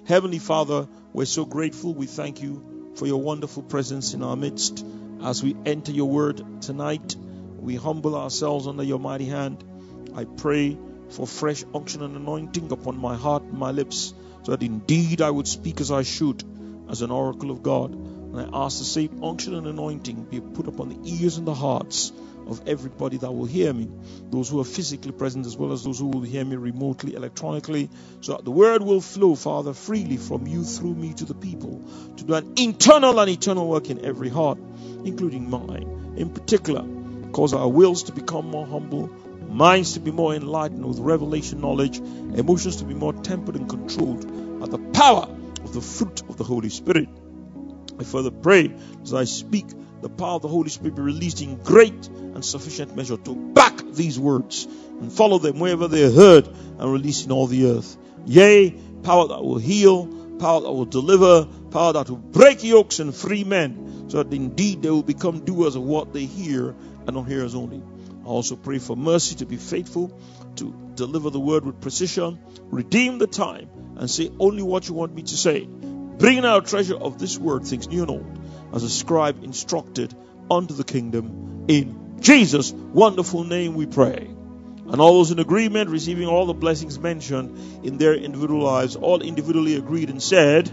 Heavenly Father, we're so grateful. We thank you for your wonderful presence in our midst. As we enter your word tonight, we humble ourselves under your mighty hand. I pray for fresh unction and anointing upon my heart and my lips, so that indeed I would speak as I should, as an oracle of God. And I ask the same unction and anointing be put upon the ears and the hearts of everybody that will hear me, those who are physically present as well as those who will hear me remotely, electronically, so that the word will flow, Father, freely from you through me to the people, to do an internal and eternal work in every heart, including mine. In particular, cause our wills to become more humble, minds to be more enlightened with revelation knowledge, emotions to be more tempered and controlled by the power of the fruit of the Holy Spirit. I further pray as I speak, the power of the Holy Spirit be released in great and sufficient measure to back these words and follow them wherever they are heard and released in all the earth. Yea, power that will heal, power that will deliver, power that will break yokes and free men, so that indeed they will become doers of what they hear and not hearers only. I also pray for mercy to be faithful, to deliver the word with precision, redeem the time, and say only what you want me to say. Bring out treasure of this word, things new and old, as a scribe instructed unto the kingdom. In Jesus' wonderful name we pray. And all those in agreement, receiving all the blessings mentioned in their individual lives, all individually agreed and said,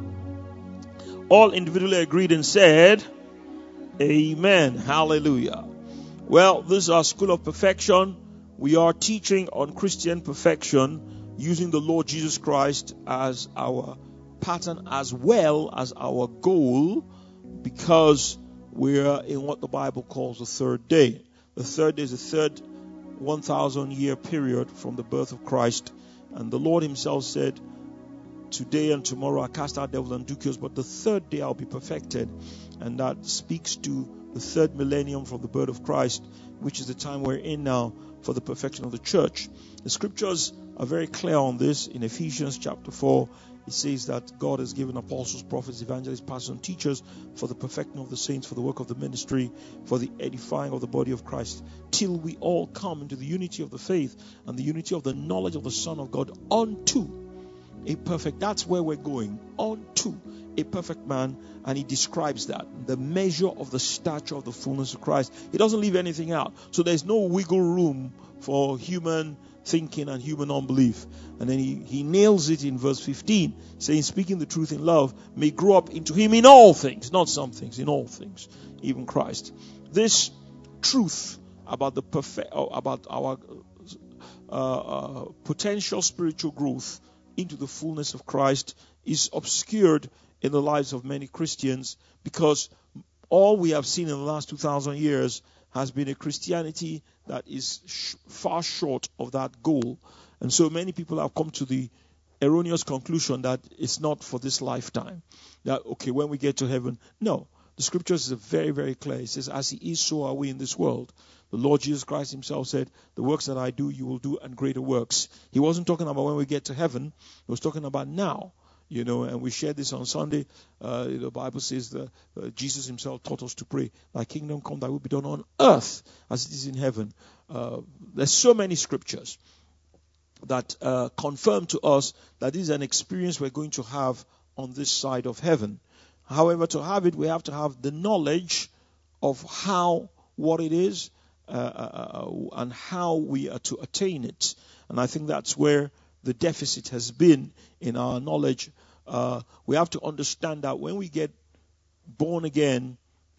Amen. Hallelujah. Well, this is our School of Perfection. We are teaching on Christian perfection using the Lord Jesus Christ as our pattern as well as our goal, because we're in what the Bible calls the third day. The third day is the third 1,000-year period from the birth of Christ. And the Lord himself said, today and tomorrow I cast out devils and do cures, but the third day I'll be perfected. And that speaks to the third millennium from the birth of Christ, which is the time we're in now for the perfection of the church. The scriptures are very clear on this. In Ephesians chapter 4, it says that God has given apostles, prophets, evangelists, pastors, and teachers for the perfecting of the saints, for the work of the ministry, for the edifying of the body of Christ, till we all come into the unity of the faith and the unity of the knowledge of the Son of God, unto a perfect, that's where we're going, unto a perfect man. And he describes that, the measure of the stature of the fullness of Christ. He doesn't leave anything out. So there's no wiggle room for human thinking and human unbelief. And then he nails it in verse 15, saying, speaking the truth in love, may grow up into him in all things, not some things, in all things, even Christ. This truth about about our potential spiritual growth into the fullness of Christ is obscured in the lives of many Christians, because all we have seen in the last 2,000 years has been a Christianity that is far short of that goal. And so many people have come to the erroneous conclusion that it's not for this lifetime. That, okay, when we get to heaven. No, the scriptures is very, very clear. It says, as he is, so are we in this world. The Lord Jesus Christ himself said, the works that I do, you will do, and greater works. He wasn't talking about when we get to heaven. He was talking about now. And we shared this on Sunday. The Bible says that Jesus himself taught us to pray, thy kingdom come, thy will be done on earth as it is in heaven. There's so many scriptures that confirm to us that this is an experience we're going to have on this side of heaven. However, to have it, we have to have the knowledge of what it is, and how we are to attain it. And I think that's where the deficit has been in our knowledge. We have to understand that when we get born again,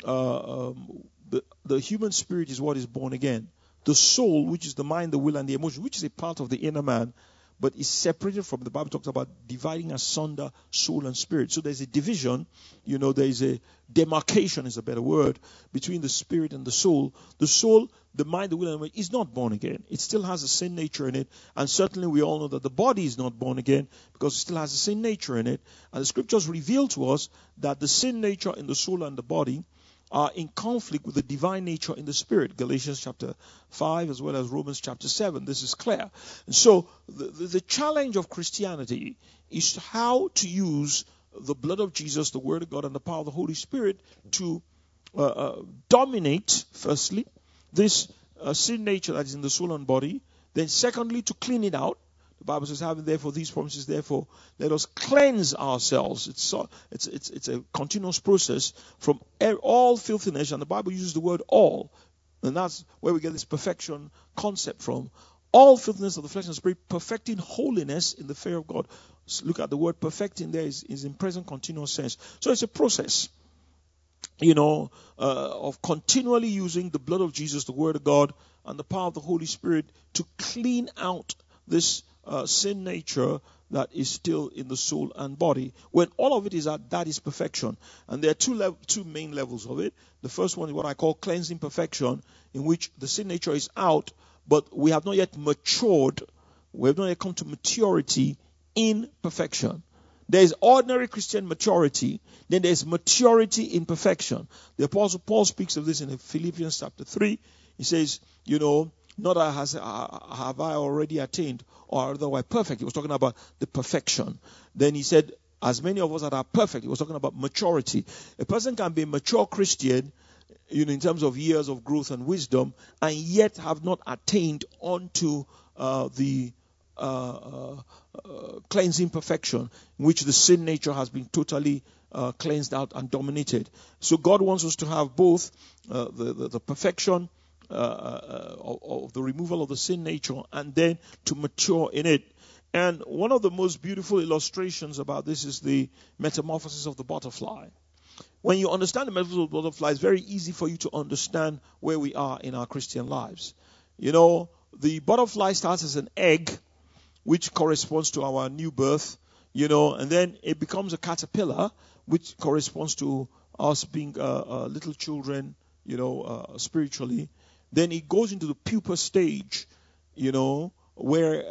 the human spirit is what is born again. The soul, which is the mind, the will, and the emotion, which is a part of the inner man, but is separated from, the Bible talks about dividing asunder soul and spirit. So there's a division, there is a demarcation, is a better word, between the spirit and the soul. The soul, the mind, the will, and the emotion is not born again. It still has a sin nature in it. And certainly we all know that the body is not born again because it still has a sin nature in it. And the scriptures reveal to us that the sin nature in the soul and the body are in conflict with the divine nature in the spirit. Galatians chapter 5 as well as Romans chapter 7. This is clear. And so the challenge of Christianity is how to use the blood of Jesus, the Word of God, and the power of the Holy Spirit to dominate, firstly, this sin nature that is in the soul and body. Then secondly, to clean it out. The Bible says, having therefore these promises, therefore, let us cleanse ourselves. It's a continuous process from all filthiness, and the Bible uses the word all. And that's where we get this perfection concept from. All filthiness of the flesh and spirit, perfecting holiness in the fear of God. So look at the word perfecting there is in present continuous sense. So it's a process, of continually using the blood of Jesus, the word of God, and the power of the Holy Spirit to clean out this sin nature that is still in the soul and body. When all of it is at, that is perfection. And there are two main levels of it. The first one is what I call cleansing perfection, in which the sin nature is out, but we have not yet matured. We have not yet come to maturity in perfection. There is ordinary Christian maturity, then there is maturity in perfection. The Apostle Paul speaks of this in Philippians chapter 3. He says, not have I already attained or otherwise perfect. He was talking about the perfection. Then he said, as many of us that are perfect, he was talking about maturity. A person can be a mature Christian, in terms of years of growth and wisdom, and yet have not attained onto the cleansing perfection, in which the sin nature has been totally cleansed out and dominated. So God wants us to have both the perfection of the removal of the sin nature, and then to mature in it. And one of the most beautiful illustrations about this is the metamorphosis of the butterfly. When you understand the metamorphosis of the butterfly, it's very easy for you to understand where we are in our Christian lives. The butterfly starts as an egg, which corresponds to our new birth, and then it becomes a caterpillar, which corresponds to us being little children, spiritually. Then it goes into the pupa stage, where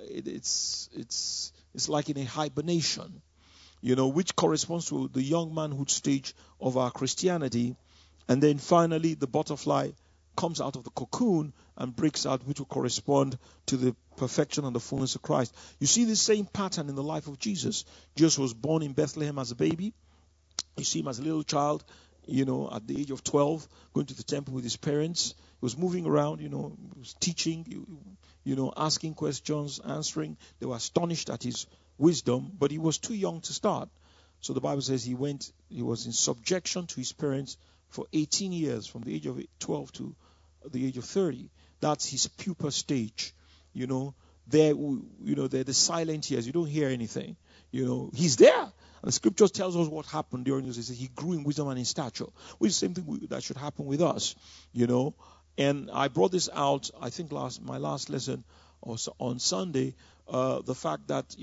it's like in a hibernation, which corresponds to the young manhood stage of our Christianity. And then finally the butterfly comes out of the cocoon and breaks out, which will correspond to the perfection and the fullness of Christ. You see the same pattern in the life of Jesus. Jesus was born in Bethlehem as a baby. You see him as a little child, at the age of 12, going to the temple with his parents. He was moving around, he was teaching, asking questions, answering. They were astonished at his wisdom, but he was too young to start. So the Bible says he was in subjection to his parents for 18 years, from the age of 12 to the age of 30. That's his pupa stage. They're the silent years. You don't hear anything. He's there. And the scriptures tells us what happened during this. It says he grew in wisdom and in stature, which is the same thing that should happen with us. And I brought this out, I think my last lesson on Sunday, the fact that,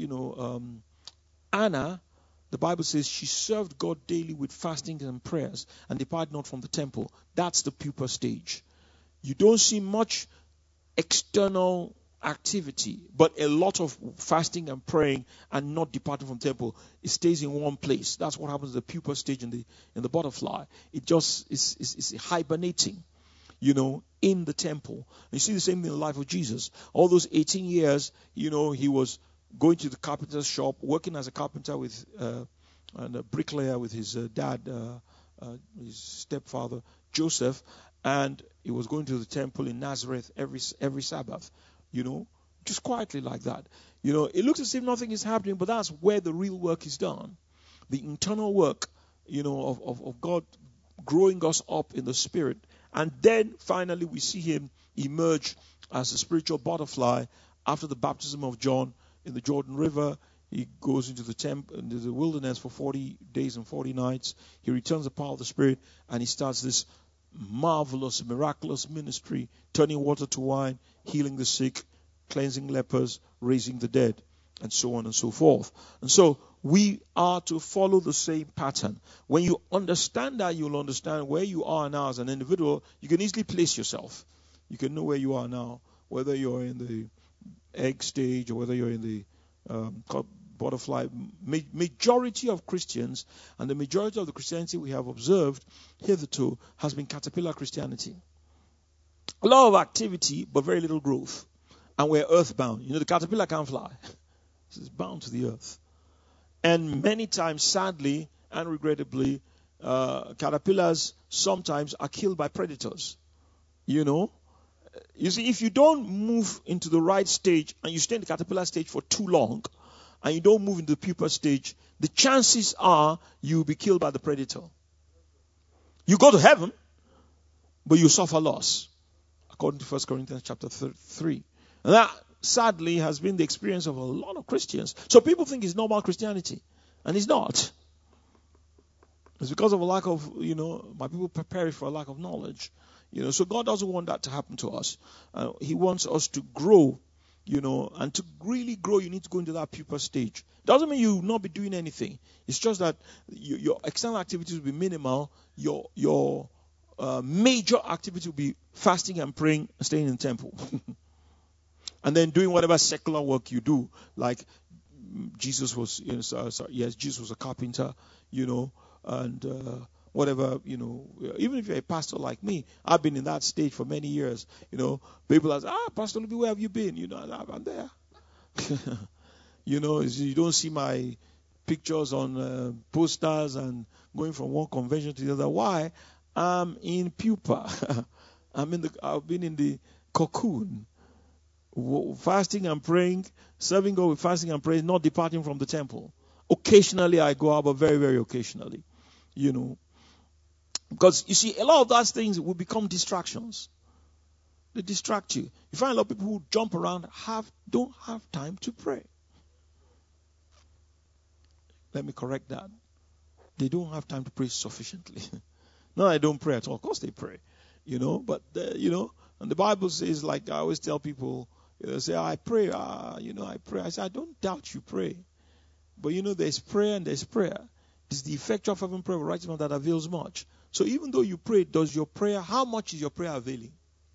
Anna, the Bible says she served God daily with fasting and prayers and departed not from the temple. That's the pupa stage. You don't see much external activity, but a lot of fasting and praying and not departing from the temple. It stays in one place. That's what happens at the pupa stage in the butterfly. It just is hibernating, in the temple. And you see the same thing in the life of Jesus. All those 18 years, he was going to the carpenter's shop, working as a carpenter and a bricklayer with his dad, his stepfather, Joseph, and he was going to the temple in Nazareth every Sabbath, just quietly like that. It looks as if nothing is happening, but that's where the real work is done. The internal work, of God growing us up in the spirit. And then finally we see him emerge as a spiritual butterfly after the baptism of John in the Jordan River. He goes into the wilderness for 40 days and 40 nights. He returns the power of the Spirit, and he starts this marvelous, miraculous ministry, turning water to wine, healing the sick, cleansing lepers, raising the dead, and so on and so forth. And so we are to follow the same pattern. When you understand that, you'll understand where you are now as an individual. You can easily place yourself. You can know where you are now, whether you're in the egg stage or whether you're in the butterfly. Majority of Christians, and the majority of the Christianity we have observed hitherto, has been caterpillar Christianity. A lot of activity, but very little growth. And we're earthbound. The caterpillar can't fly. It's bound to the earth. And many times, sadly and regrettably, caterpillars sometimes are killed by predators. You see, if you don't move into the right stage and you stay in the caterpillar stage for too long and you don't move into the pupa stage, the chances are you'll be killed by the predator. You go to heaven, but you suffer loss, according to 1 Corinthians chapter 3. And that, sadly, has been the experience of a lot of Christians. So people think it's normal Christianity, and it's not. It's because of a lack of, my people perish for a lack of knowledge. So God doesn't want that to happen to us. He wants us to grow, and to really grow, you need to go into that pupa stage. Doesn't mean you will not be doing anything. It's just that your external activities will be minimal. Your major activity will be fasting and praying and staying in the temple. And then doing whatever secular work you do. Like Jesus was, Jesus was a carpenter, and whatever, even if you're a pastor like me, I've been in that stage for many years. People ask, Pastor Luby, where have you been? I'm there. You don't see my pictures on posters and going from one convention to the other. Why? I'm in pupa. I've been in the cocoon, fasting and praying, serving God with fasting and praying, not departing from the temple. Occasionally I go out, but very, very occasionally. Because you see, a lot of those things will become distractions. They distract you. You find a lot of people who jump around don't have time to pray. Let me correct that. They don't have time to pray sufficiently. No, I don't pray at all. Of course they pray. But and the Bible says, like I always tell people, say, I pray, I pray. I say, I don't doubt you pray. But there's prayer and there's prayer. It's the effectual fervent prayer of a righteous man that avails much. So even though you pray, how much is your prayer availing?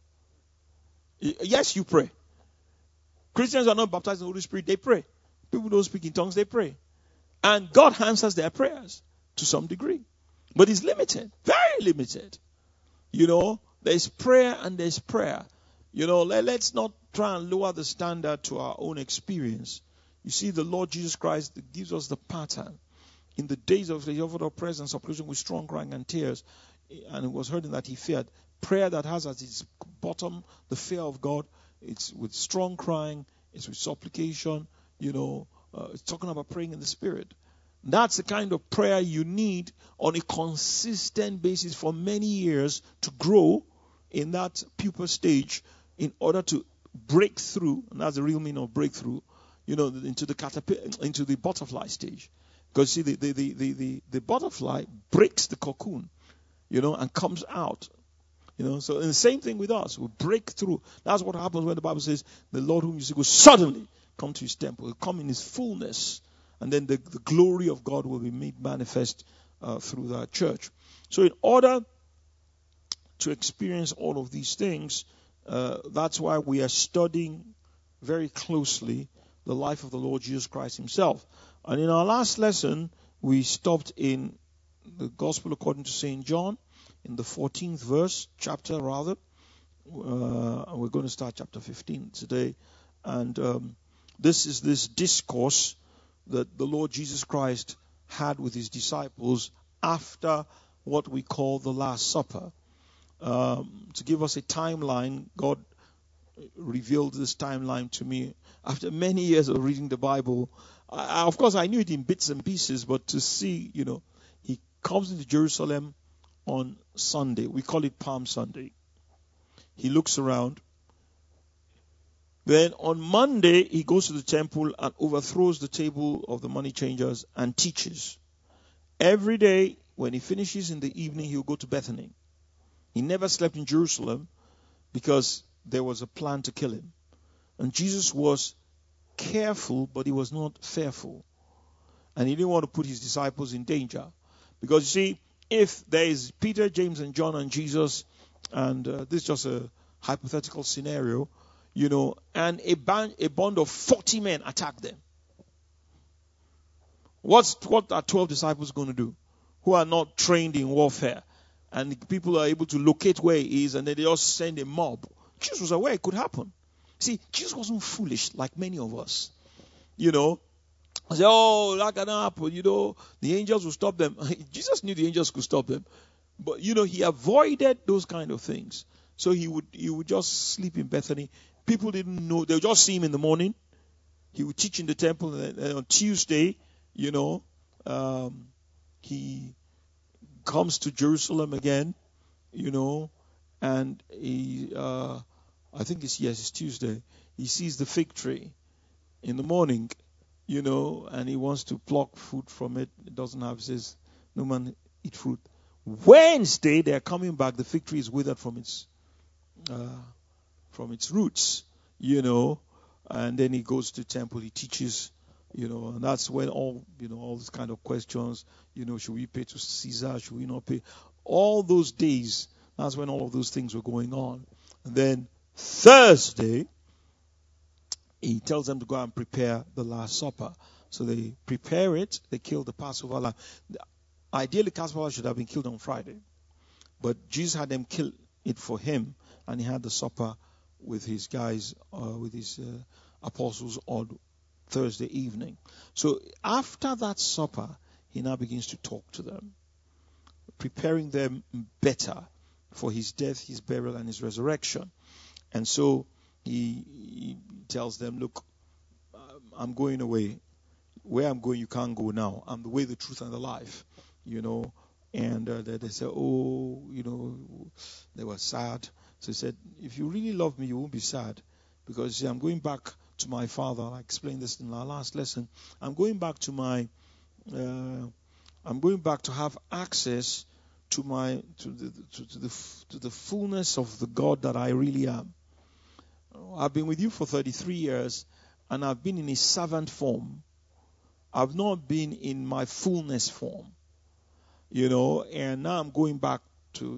Yes, you pray. Christians are not baptized in the Holy Spirit, they pray. People don't speak in tongues, they pray. And God answers their prayers to some degree. But it's limited, very limited. There's prayer and there's prayer. Let's not try and lower the standard to our own experience. You see, the Lord Jesus Christ gives us the pattern. In the days of the offered of prayers and supplication with strong crying and tears, and it was heard that he feared. Prayer that has at its bottom the fear of God, it's with strong crying, it's with supplication, it's talking about praying in the Spirit. That's the kind of prayer you need on a consistent basis for many years to grow in that pupa stage in order to break through, and that's the real meaning of breakthrough, into the butterfly stage. Because see, the butterfly breaks the cocoon, and comes out. So and the same thing with us. We break through. That's what happens when the Bible says, the Lord whom you seek will suddenly come to his temple. He'll come in his fullness. And then the glory of God will be made manifest through that church. So in order to experience all of these things, that's why we are studying very closely the life of the Lord Jesus Christ himself. And in our last lesson, we stopped in the Gospel according to St. John, in the 14th verse, chapter rather. We're going to start chapter 15 today. And this is this discourse that the Lord Jesus Christ had with his disciples after what we call the Last Supper. To give us a timeline, God revealed this timeline to me after many years of reading the Bible. Of course, I knew it in bits and pieces, but to see, he comes into Jerusalem on Sunday. We call it Palm Sunday. He looks around. Then on Monday, he goes to the temple and overthrows the table of the money changers and teaches. Every day, when he finishes in the evening, he'll go to Bethany. He never slept in Jerusalem because there was a plan to kill him. And Jesus was careful, but he was not fearful. And he didn't want to put his disciples in danger. Because you see, if there is Peter, James, and John and Jesus, and this is just a hypothetical scenario, and a band of 40 men attack them. What are 12 disciples going to do who are not trained in warfare? And people are able to locate where he is, and then they just send a mob. Jesus was aware it could happen. See, Jesus wasn't foolish like many of us. I say, that can happen. The angels will stop them. Jesus knew the angels could stop them. But, he avoided those kind of things. So he would just sleep in Bethany. People didn't know. They would just see him in the morning. He would teach in the temple. And on Tuesday, he comes to Jerusalem again, and I think it's Tuesday. He sees the fig tree in the morning, and he wants to pluck fruit from it. It doesn't have, it says, no man eat fruit. Wednesday, they're coming back. The fig tree is withered from its roots, and then he goes to the temple. He teaches, and that's when all these kind of questions, should we pay to Caesar? Should we not pay? All those days, that's when all of those things were going on. And then Thursday, he tells them to go and prepare the Last Supper. So they prepare it. They kill the Passover lamb. Ideally, Passover should have been killed on Friday. But Jesus had them kill it for him. And he had the supper with his guys, with his apostles on Thursday evening. So after that supper, he now begins to talk to them, preparing them better for his death, his burial, and his resurrection. And so he tells them, look, I'm going away. Where I'm going, you can't go now. I'm the way, the truth, and the life. And they said, they were sad. So he said, if you really love me, you won't be sad. Because I'm going back to my Father. I explained this in our last lesson. I'm going back to have access to the fullness of the God that I really am. I've been with you for 33 years, and I've been in a servant form. I've not been in my fullness form, and now I'm going back to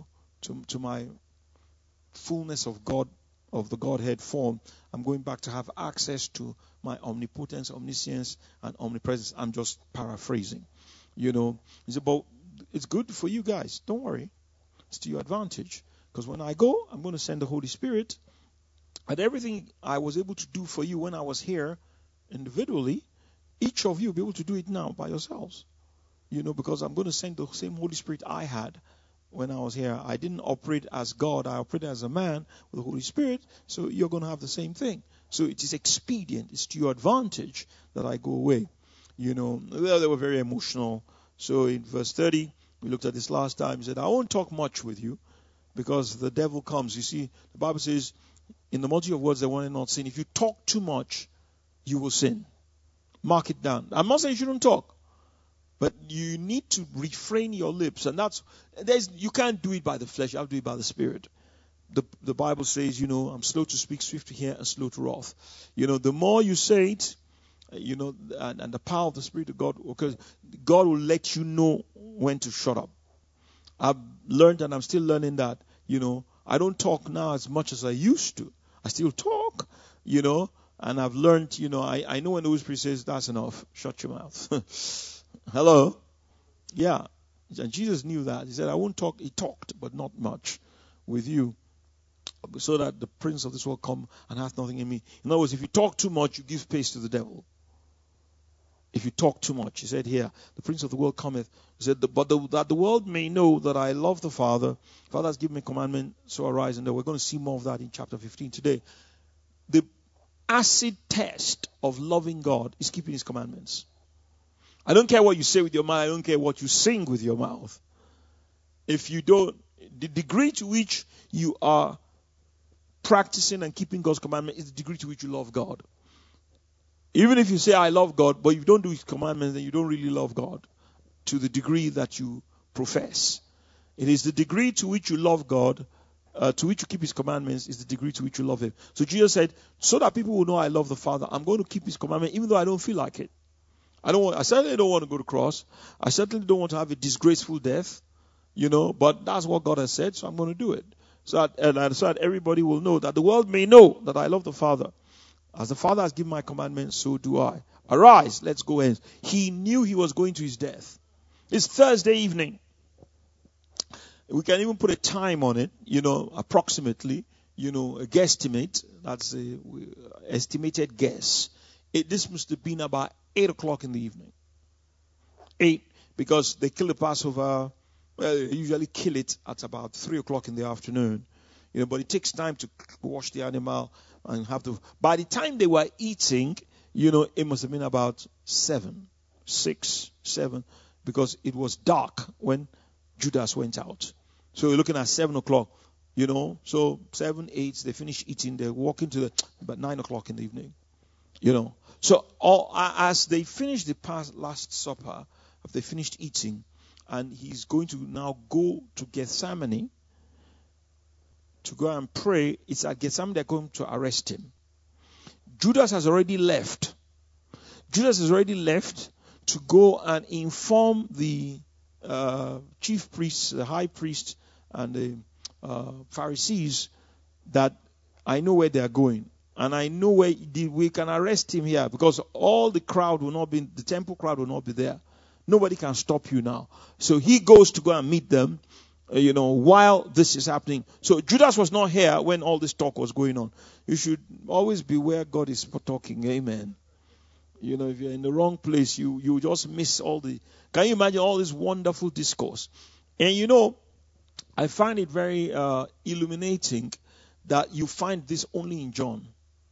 my fullness of God, of the Godhead form. I'm going back to have access to my omnipotence, omniscience, and omnipresence. I'm just paraphrasing, He said, but it's good for you guys. Don't worry. It's to your advantage. Because when I go, I'm going to send the Holy Spirit. And everything I was able to do for you when I was here individually, each of you will be able to do it now by yourselves. Because I'm going to send the same Holy Spirit I had when I was here. I didn't operate as God. I operated as a man with the Holy Spirit. So you're going to have the same thing. So it is expedient. It's to your advantage that I go away. They were very emotional. So in verse 30, we looked at this last time. He said, I won't talk much with you because the devil comes. You see, the Bible says, in the multitude of words they want to not sin. If you talk too much, you will sin. Mark it down. I'm not saying you shouldn't talk, but you need to refrain your lips. And you can't do it by the flesh. You have to do it by the Spirit. The Bible says, I'm slow to speak, swift to hear, and slow to wrath. The more you say it, and the power of the Spirit of God, because God will let you know when to shut up. I've learned, and I'm still learning that, I don't talk now as much as I used to. I still talk, and I've learned, I know when the Holy Spirit says, that's enough, shut your mouth. Hello? Yeah. And Jesus knew that. He said, I won't talk. He talked, but not much with you, so that the prince of this world come and hath nothing in me. In other words, if you talk too much, you give space to the devil. If you talk too much, he said here, the prince of the world cometh. He said, that the world may know that I love the Father. The Father has given me a commandment, so arise. And we're going to see more of that in chapter 15 today. The acid test of loving God is keeping his commandments. I don't care what you say with your mouth. I don't care what you sing with your mouth. If you don't, the degree to which you are practicing and keeping God's commandment is the degree to which you love God. Even if you say, I love God, but if you don't do his commandments, then you don't really love God to the degree that you profess. It is the degree to which you love God, to which you keep his commandments, is the degree to which you love him. So Jesus said, so that people will know I love the Father, I'm going to keep his commandment, even though I don't feel like it. I certainly don't want to go to the cross. I certainly don't want to have a disgraceful death, but that's what God has said, so I'm going to do it. So that everybody will know, that the world may know that I love the Father. As the Father has given my commandments, so do I. Arise, let's go hence. He knew he was going to his death. It's Thursday evening. We can even put a time on it, approximately, a guesstimate. That's a estimated guess. This must have been about 8 o'clock in the evening. 8, because they kill the Passover. Well, they usually kill it at about 3 o'clock in the afternoon. but it takes time to wash the animal and have to. By the time they were eating, it must have been about 6, 7, because it was dark when Judas went out. So we're looking at 7 o'clock, so 7, 8, they finish eating, they walk into about 9 o'clock in the evening, So as they finish the last supper, if they finished eating, and he's going to now go to Gethsemane to go and pray, it's at Gethsemane they're going to arrest him. Judas has already left. Judas has already left to go and inform the chief priests, the high priest, and the Pharisees that I know where they are going. And I know where we can arrest him here, because all the crowd will not be, the temple crowd will not be there. Nobody can stop you now. So he goes to go and meet them, while this is happening. So Judas was not here when all this talk was going on. You should always be where God is talking. Amen. If you're in the wrong place, you just miss all the. Can you imagine all this wonderful discourse? And I find it very illuminating that you find this only in John.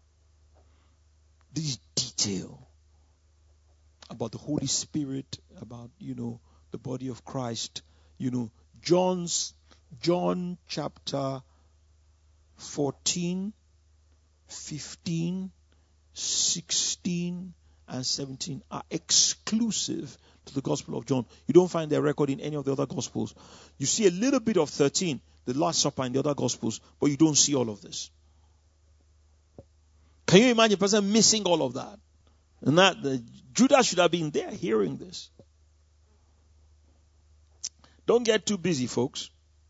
This detail about the Holy Spirit, about the body of Christ. John chapter 14, 15, 16, and 17 are exclusive to the Gospel of John. You don't find their record in any of the other Gospels. You see a little bit of 13, the Last Supper, in the other Gospels, but you don't see all of this. Can you imagine a person missing all of that? And that Judas should have been there hearing this. Don't get too busy, folks.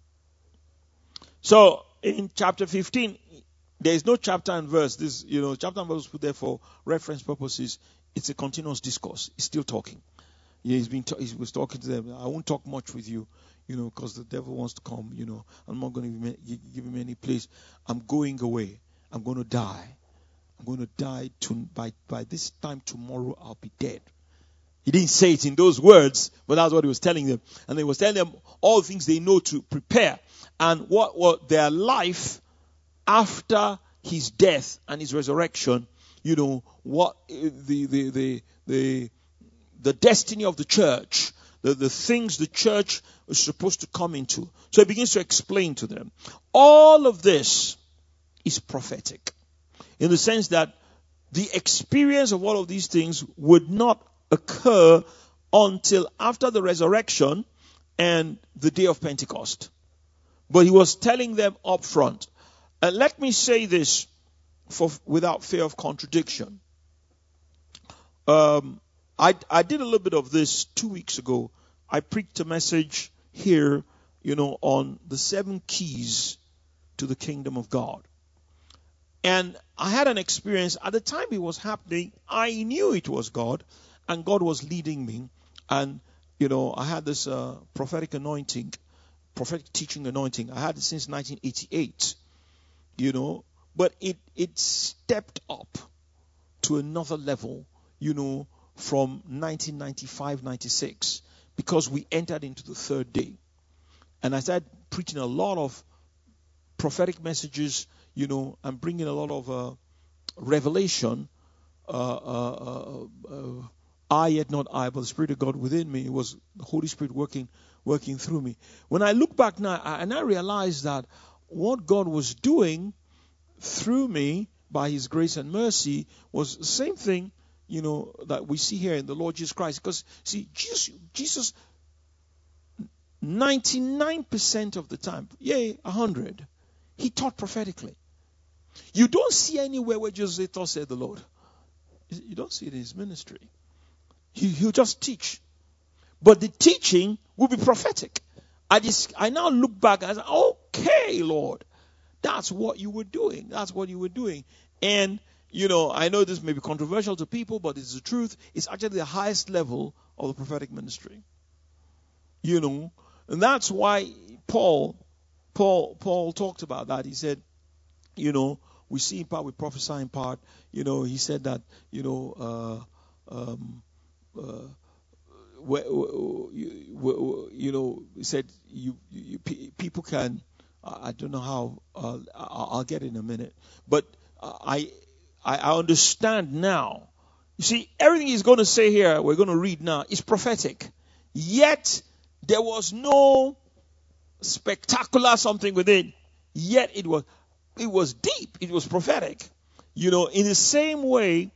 So in chapter 15, there is no chapter and verse. This, chapter and verse was put there for reference purposes. It's a continuous discourse. He's still talking. He was talking to them. I won't talk much with you, because the devil wants to come. I'm not going to give him any place. I'm going away. I'm going to die. I'm going to die by this time tomorrow. I'll be dead. He didn't say it in those words, but that's what he was telling them. And he was telling them all things they know to prepare, and what their life after his death and his resurrection. What the destiny of the church, the things the church is supposed to come into. So he begins to explain to them. All of this is prophetic, in the sense that the experience of all of these things would not occur until after the resurrection and the day of Pentecost. But he was telling them up front. And let me say this without fear of contradiction. I did a little bit of this 2 weeks ago. I preached a message here, on the 7 keys to the kingdom of God. And I had an experience. At the time it was happening, I knew it was God, and God was leading me. And, I had this prophetic anointing, prophetic teaching anointing. I had it since 1988, but it stepped up to another level, from 1995, 96, because we entered into the third day. And I started preaching a lot of prophetic messages, and bringing a lot of revelation. I yet not I, but the Spirit of God within me. It was the Holy Spirit working through me. When I look back now, I realized that what God was doing through me by His grace and mercy was the same thing, that we see here in the Lord Jesus Christ. Because, see, Jesus 99% of the time, 100, He taught prophetically. You don't see anywhere where Jesus said, "Thus said the Lord." You don't see it in His ministry. He'll just teach. But the teaching will be prophetic. I now look back and I say, okay, Lord, that's what you were doing. That's what you were doing. And, I know this may be controversial to people, but it's the truth. It's actually the highest level of the prophetic ministry. And that's why Paul talked about that. He said, we see in part, we prophesy in part. He said that, he said people can I don't know how. I'll get it in a minute. But I understand now. You see, everything he's going to say here, we're going to read now, is prophetic. Yet there was no spectacular something within. Yet it was deep. It was prophetic. In the same way,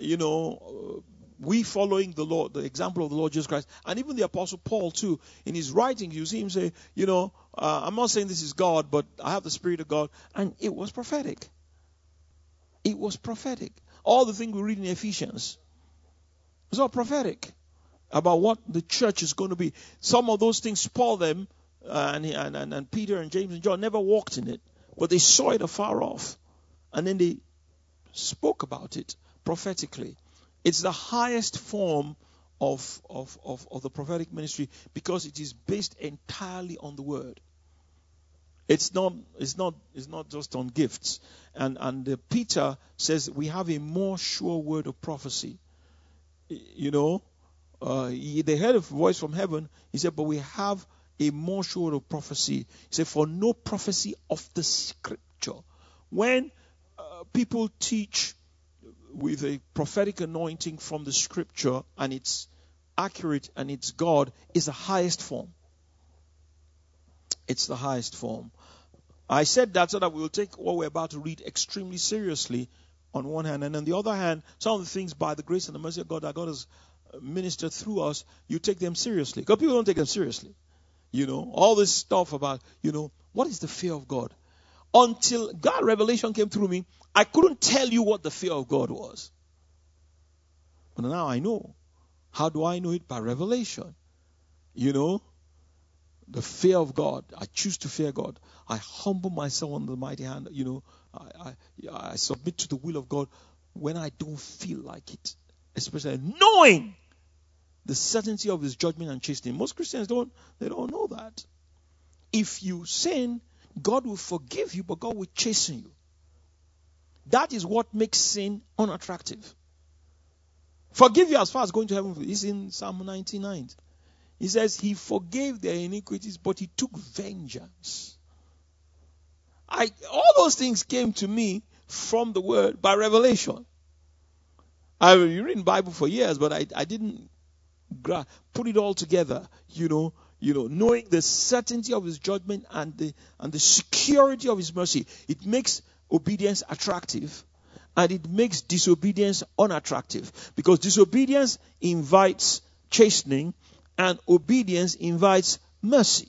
we following the Lord, the example of the Lord Jesus Christ, and even the Apostle Paul too, in his writing, you see him say, I'm not saying this is God, but I have the Spirit of God, and it was prophetic. It was prophetic. All the things we read in Ephesians, it's all prophetic about what the church is going to be. Some of those things, Paul them, and Peter and James and John never walked in it, but they saw it afar off, and then they spoke about it prophetically. It's the highest form of the prophetic ministry because it is based entirely on the word. It's not just on gifts. And Peter says we have a more sure word of prophecy. They heard a voice from heaven. He said, but we have a more sure word of prophecy. He said, for no prophecy of the scripture. When people teach with a prophetic anointing from the scripture, and it's accurate and it's God, is the highest form. It's the highest form. I said that so that we will take what we're about to read extremely seriously on one hand, and on the other hand, some of the things by the grace and the mercy of God that God has ministered through us, you take them seriously. Because people don't take them seriously. All this stuff about, what is the fear of God? Until God revelation came through me, I couldn't tell you what the fear of God was. But now I know. How do I know it? By revelation. The fear of God. I choose to fear God. I humble myself under the mighty hand. I submit to the will of God when I don't feel like it. Especially knowing the certainty of his judgment and chastening. Most Christians don't know that. If you sin, God will forgive you, but God will chasten you. That is what makes sin unattractive. Forgive you as far as going to heaven is in Psalm 99. He says he forgave their iniquities, but he took vengeance. All those things came to me from the word by revelation. You read the Bible for years, but I didn't put it all together. Knowing the certainty of his judgment and the security of his mercy, it makes obedience attractive, and it makes disobedience unattractive, because disobedience invites chastening and obedience invites mercy.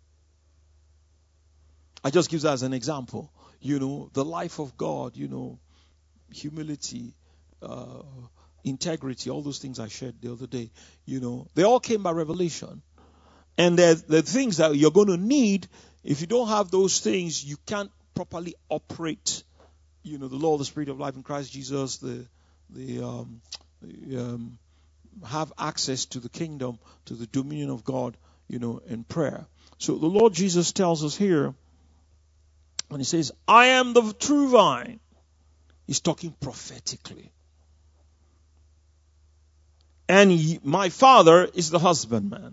I just give that as an example. The life of God, humility, integrity, all those things I shared the other day, they all came by revelation. And they're things that you're going to need. If you don't have those things, you can't properly operate, the law of the Spirit of life in Christ Jesus, have access to the kingdom, to the dominion of God, in prayer. So the Lord Jesus tells us here, when he says, I am the true vine, he's talking prophetically. And my Father is the husbandman.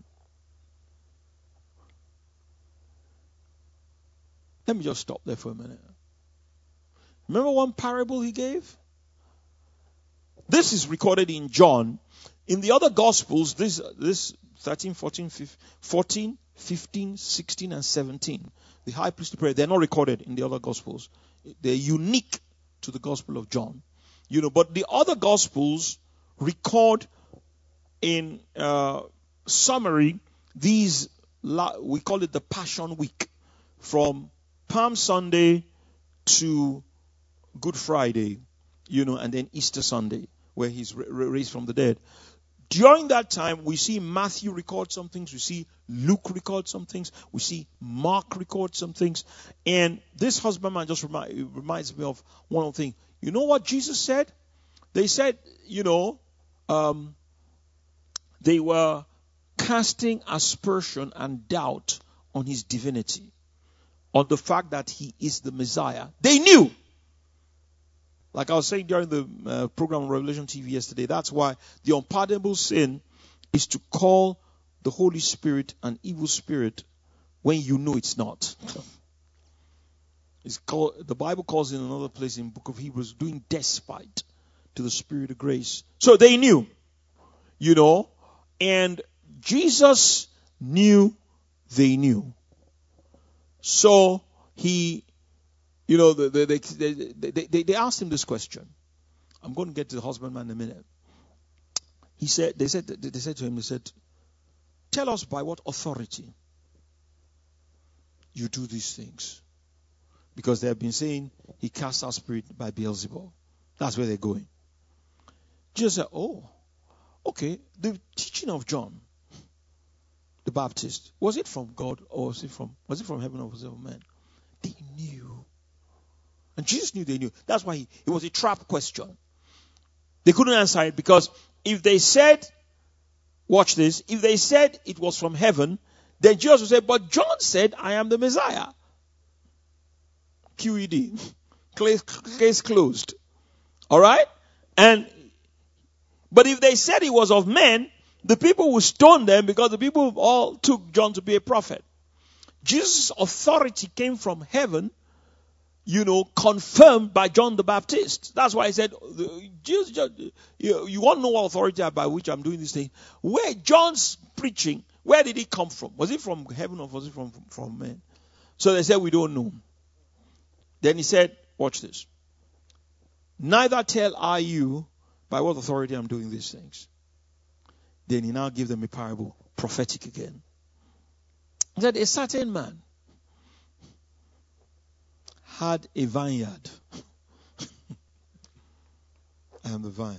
Let me just stop there for a minute. Remember one parable he gave? This is recorded in John. In the other Gospels, this 13, 14, 15, 16, and 17, the high priestly prayer, they're not recorded in the other Gospels. They're unique to the Gospel of John. But the other Gospels record in summary these, we call it the Passion Week, from Palm Sunday to Good Friday, and then Easter Sunday, where he's raised from the dead. During that time, we see Matthew record some things, we see Luke record some things, we see Mark record some things, and this husbandman just reminds me of one thing. You know what Jesus said? They said, they were casting aspersion and doubt on his divinity, on the fact that he is the Messiah. They knew. Like I was saying during the program on Revelation TV yesterday, that's why the unpardonable sin is to call the Holy Spirit an evil spirit when you know it's not. The Bible calls it in another place in the book of Hebrews, doing despite to the Spirit of grace. So they knew, and Jesus knew they knew. So he, they asked him this question. I'm going to get to the husbandman in a minute. They said to him, tell us by what authority you do these things. Because they have been saying he casts out spirit by Beelzebub. That's where they're going. Jesus said, oh, okay, the teaching of John the Baptist, was it from God or was it from heaven or was it from man? They knew. And Jesus knew they knew. That's why it was a trap question. They couldn't answer it because if they said, watch this, if they said it was from heaven, then Jesus would say, but John said, I am the Messiah. QED. Case closed. Alright? But if they said it was of men, the people would stone them because the people all took John to be a prophet. Jesus' authority came from heaven, confirmed by John the Baptist. That's why he said, Jesus, you want to know what authority by which I'm doing this thing? Where John's preaching, where did it come from? Was it from heaven or was it from men? So they said, we don't know. Then he said, watch this. Neither tell I you by what authority I'm doing these things. Then he now gave them a parable, prophetic again. He said, a certain man had a vineyard. I am the vine.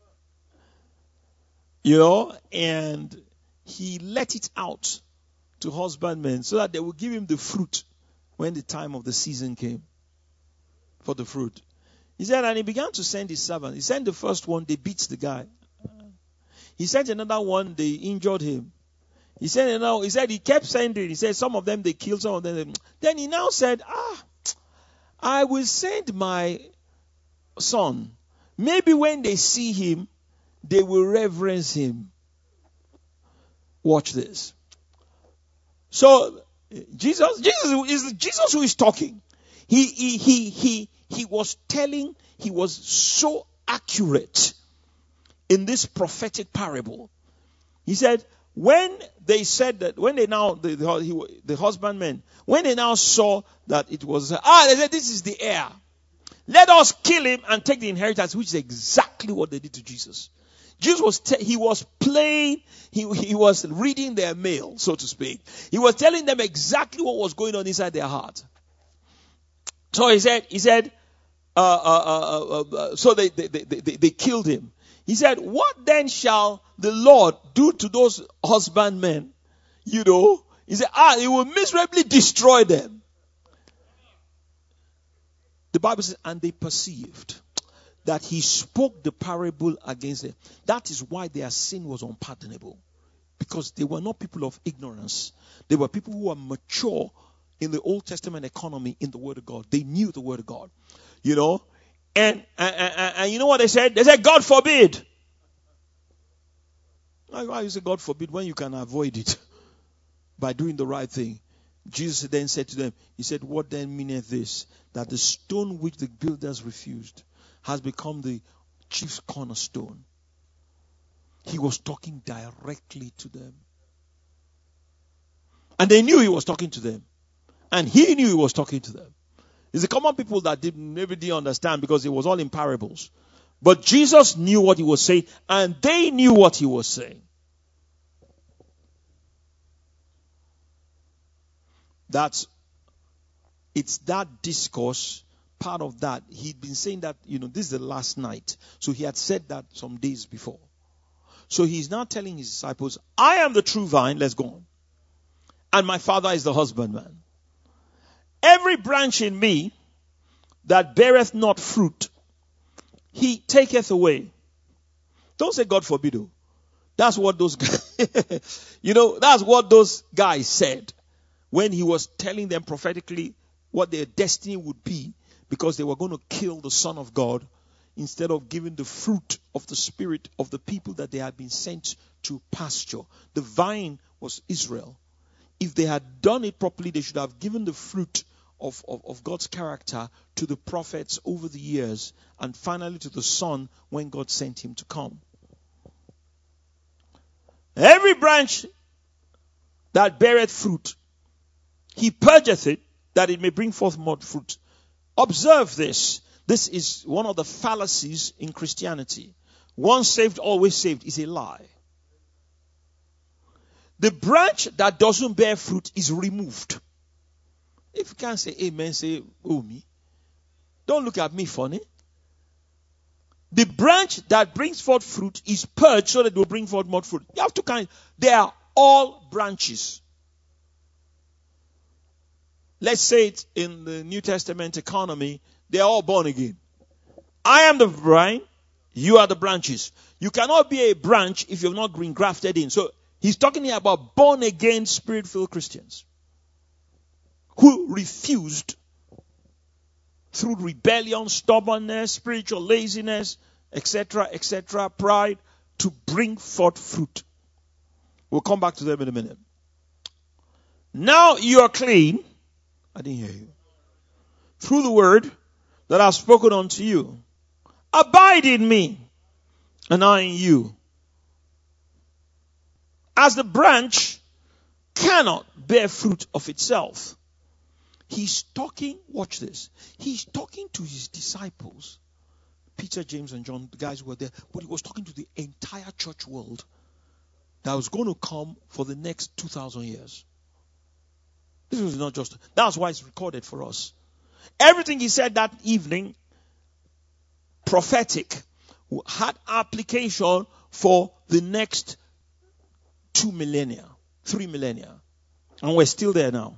And he let it out to husbandmen so that they would give him the fruit when the time of the season came for the fruit. He said, and he began to send his servants. He sent the first one, they beat the guy. He sent another one, they injured him. He said he kept sending. He said some of them they killed, some of them. Then he now said, I will send my son. Maybe when they see him, they will reverence him. Watch this. So Jesus is Jesus who is talking. He was so accurate in this prophetic parable. He said, when they said that, when they now, the husbandmen, when they now saw that it was, they said, this is the heir. Let us kill him and take the inheritance, which is exactly what they did to Jesus. Jesus he was playing, he was reading their mail, so to speak. He was telling them exactly what was going on inside their heart. So he said, so they killed him. He said, what then shall the Lord do to those husbandmen? He said, he will miserably destroy them. The Bible says, and they perceived that he spoke the parable against them. That is why their sin was unpardonable. Because they were not people of ignorance. They were people who were mature in the Old Testament economy in the Word of God. They knew the Word of God. And you know what they said? They said, God forbid. Why you say God forbid when you can avoid it by doing the right thing? Jesus then said to them, he said, what then meaneth this? That the stone which the builders refused has become the chief cornerstone. He was talking directly to them. And they knew he was talking to them. And he knew he was talking to them. It's the common people that maybe didn't understand because it was all in parables. But Jesus knew what he was saying and they knew what he was saying. It's that discourse, part of that. He'd been saying that, this is the last night. So he had said that some days before. So he's now telling his disciples, I am the true vine, let's go on. And my Father is the husbandman. Every branch in me that beareth not fruit, he taketh away. Don't say God forbid. That's what those guys, that's what those guys said when he was telling them prophetically what their destiny would be, because they were going to kill the Son of God instead of giving the fruit of the Spirit of the people that they had been sent to pasture. The vine was Israel. If they had done it properly, they should have given the fruit of God's character to the prophets over the years, and finally to the Son when God sent him to come. Every branch that beareth fruit, he purgeth it, that it may bring forth more fruit. Observe this. This is one of the fallacies in Christianity. Once saved, always saved is a lie. The branch that doesn't bear fruit is removed. If you can't say amen, say, oh me. Don't look at me funny. The branch that brings forth fruit is purged so that it will bring forth more fruit. You have to they are all branches. Let's say it in the New Testament economy, they are all born again. I am the vine, you are the branches. You cannot be a branch if you've not been grafted in. So he's talking here about born again, spirit-filled Christians who refused through rebellion, stubbornness, spiritual laziness, etc., pride, to bring forth fruit. We'll come back to them in a minute. Now you are clean. I didn't hear you. Through the word that I've spoken unto you. Abide in me, and I in you. As the branch cannot bear fruit of itself. He's talking, watch this. He's talking to his disciples, Peter, James, and John, the guys who were there, but he was talking to the entire church world that was going to come for the next 2,000 years. This was not just, that's why it's recorded for us. Everything he said that evening, prophetic, had application for the next 2 millennia, 3 millennia. And we're still there now.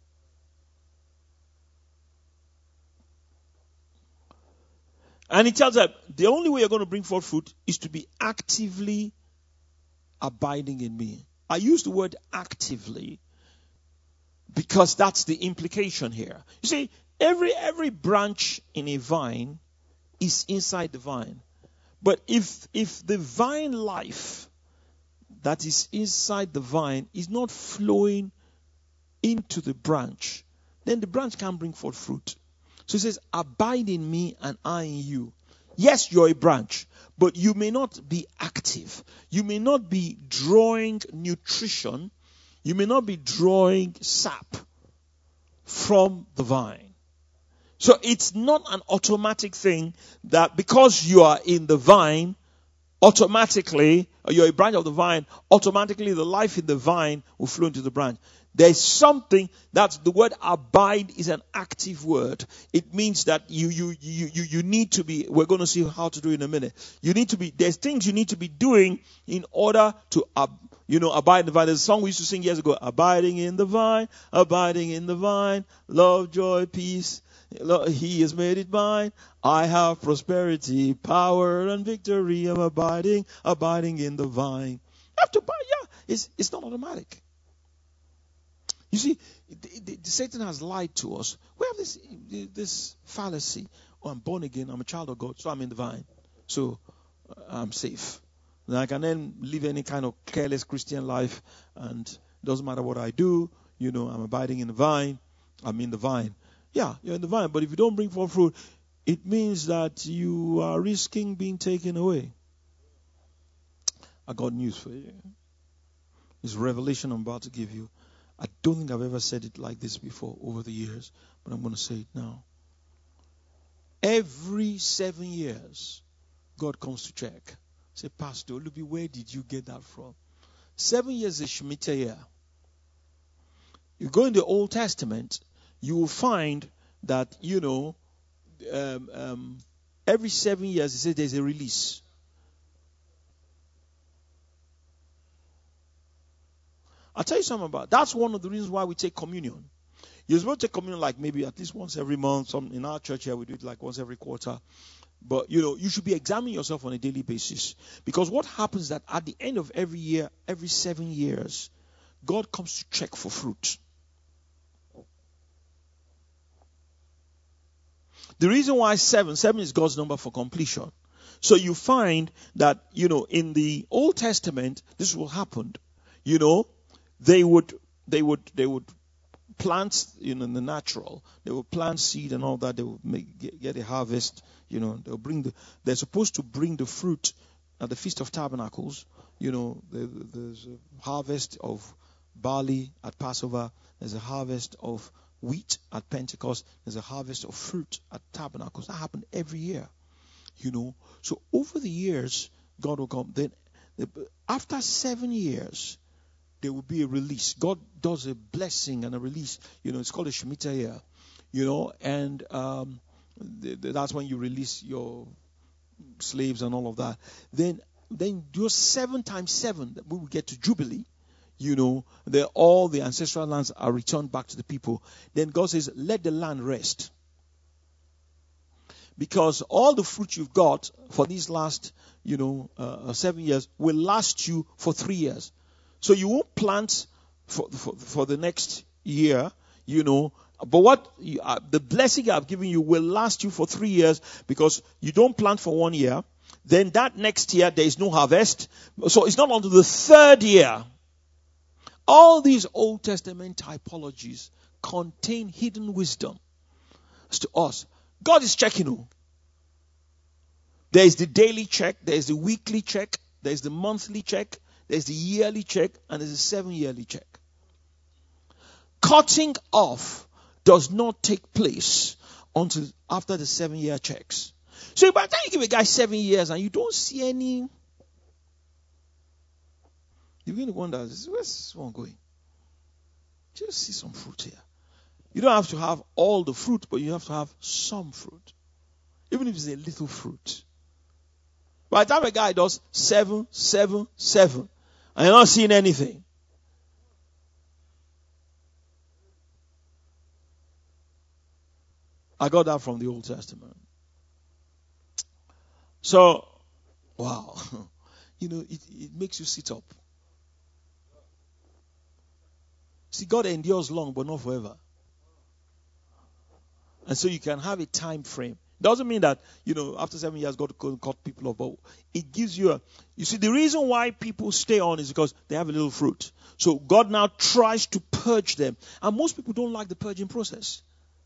And he tells them, the only way you're going to bring forth fruit is to be actively abiding in me. I use the word actively because that's the implication here. You see, every branch in a vine is inside the vine. But if the vine life that is inside the vine is not flowing into the branch, then the branch can't bring forth fruit. So he says, abide in me and I in you. Yes, you're a branch, but you may not be active. You may not be drawing nutrition. You may not be drawing sap from the vine. So it's not an automatic thing that because you are in the vine, automatically, or you're a branch of the vine, automatically the life in the vine will flow into the branch. There's something that's the word abide is an active word. It means that you need to be, we're going to see how to do it in a minute. You need to be, there's things you need to be doing in order to, abide in the vine. There's a song we used to sing years ago, abiding in the vine, love, joy, peace. He has made it mine. I have prosperity, power, and victory. I'm abiding in the vine. You have to buy, it's not automatic. You see, Satan has lied to us. We have this fallacy. Oh, I'm born again. I'm a child of God, so I'm in the vine. So I'm safe. And I can then live any kind of careless Christian life, and it doesn't matter what I do. I'm abiding in the vine. I'm in the vine. Yeah, you're in the vine, but if you don't bring forth fruit, it means that you are risking being taken away. I got news for you. It's revelation I'm about to give you. I don't think I've ever said it like this before over the years, but I'm going to say it now. Every 7 years, God comes to check. Say, Pastor Olubi, where did you get that from? 7 years is Shemitah year. You go in the Old Testament, you will find that, every 7 years, it says there's a release. I'll tell you something about it. That's one of the reasons why we take communion. You're supposed to take communion like maybe at least once every month. In our church here, we do it like once every quarter. But, you should be examining yourself on a daily basis. Because what happens is that at the end of every year, every 7 years, God comes to check for fruit. The reason why 7 is God's number for completion. So you find that, in the Old Testament, this will happen. They would plant, in the natural. They will plant seed and all that. They will get a harvest. They're supposed to bring the fruit at the Feast of Tabernacles. There's a harvest of barley at Passover. There's a harvest of wheat at Pentecost. There's a harvest of fruit at Tabernacles. That happened every year. So over the years, God will come. Then after 7 years, there will be a release. God does a blessing and a release. It's called a Shemitah year. And that's when you release your slaves and all of that. Then do 7 times 7. We will get to Jubilee. All the ancestral lands are returned back to the people. Then God says, let the land rest. Because all the fruit you've got for these last, 7 years will last you for 3 years. So you won't plant for the next year, but what the blessing I've given you will last you for 3 years, because you don't plant for 1 year. Then that next year there is no harvest. So it's not until the 3rd year. All these Old Testament typologies contain hidden wisdom to us. God is checking. There is the daily check, there is the weekly check, there is the monthly check, there is the yearly check, and there is the 7-yearly check. Cutting off does not take place until after the 7-year checks. So by the time you give a guy 7 years and you don't see any, you begin to wonder, where's this one going? Just see some fruit here. You don't have to have all the fruit, but you have to have some fruit. Even if it's a little fruit. By the time a guy does 7, 7, 7, and you're not seeing anything, I got that from the Old Testament. So, wow. It makes you sit up. See, God endures long, but not forever. And so you can have a time frame. Doesn't mean that, after 7 years, God can cut people off. But it gives you you see, the reason why people stay on is because they have a little fruit. So God now tries to purge them. And most people don't like the purging process.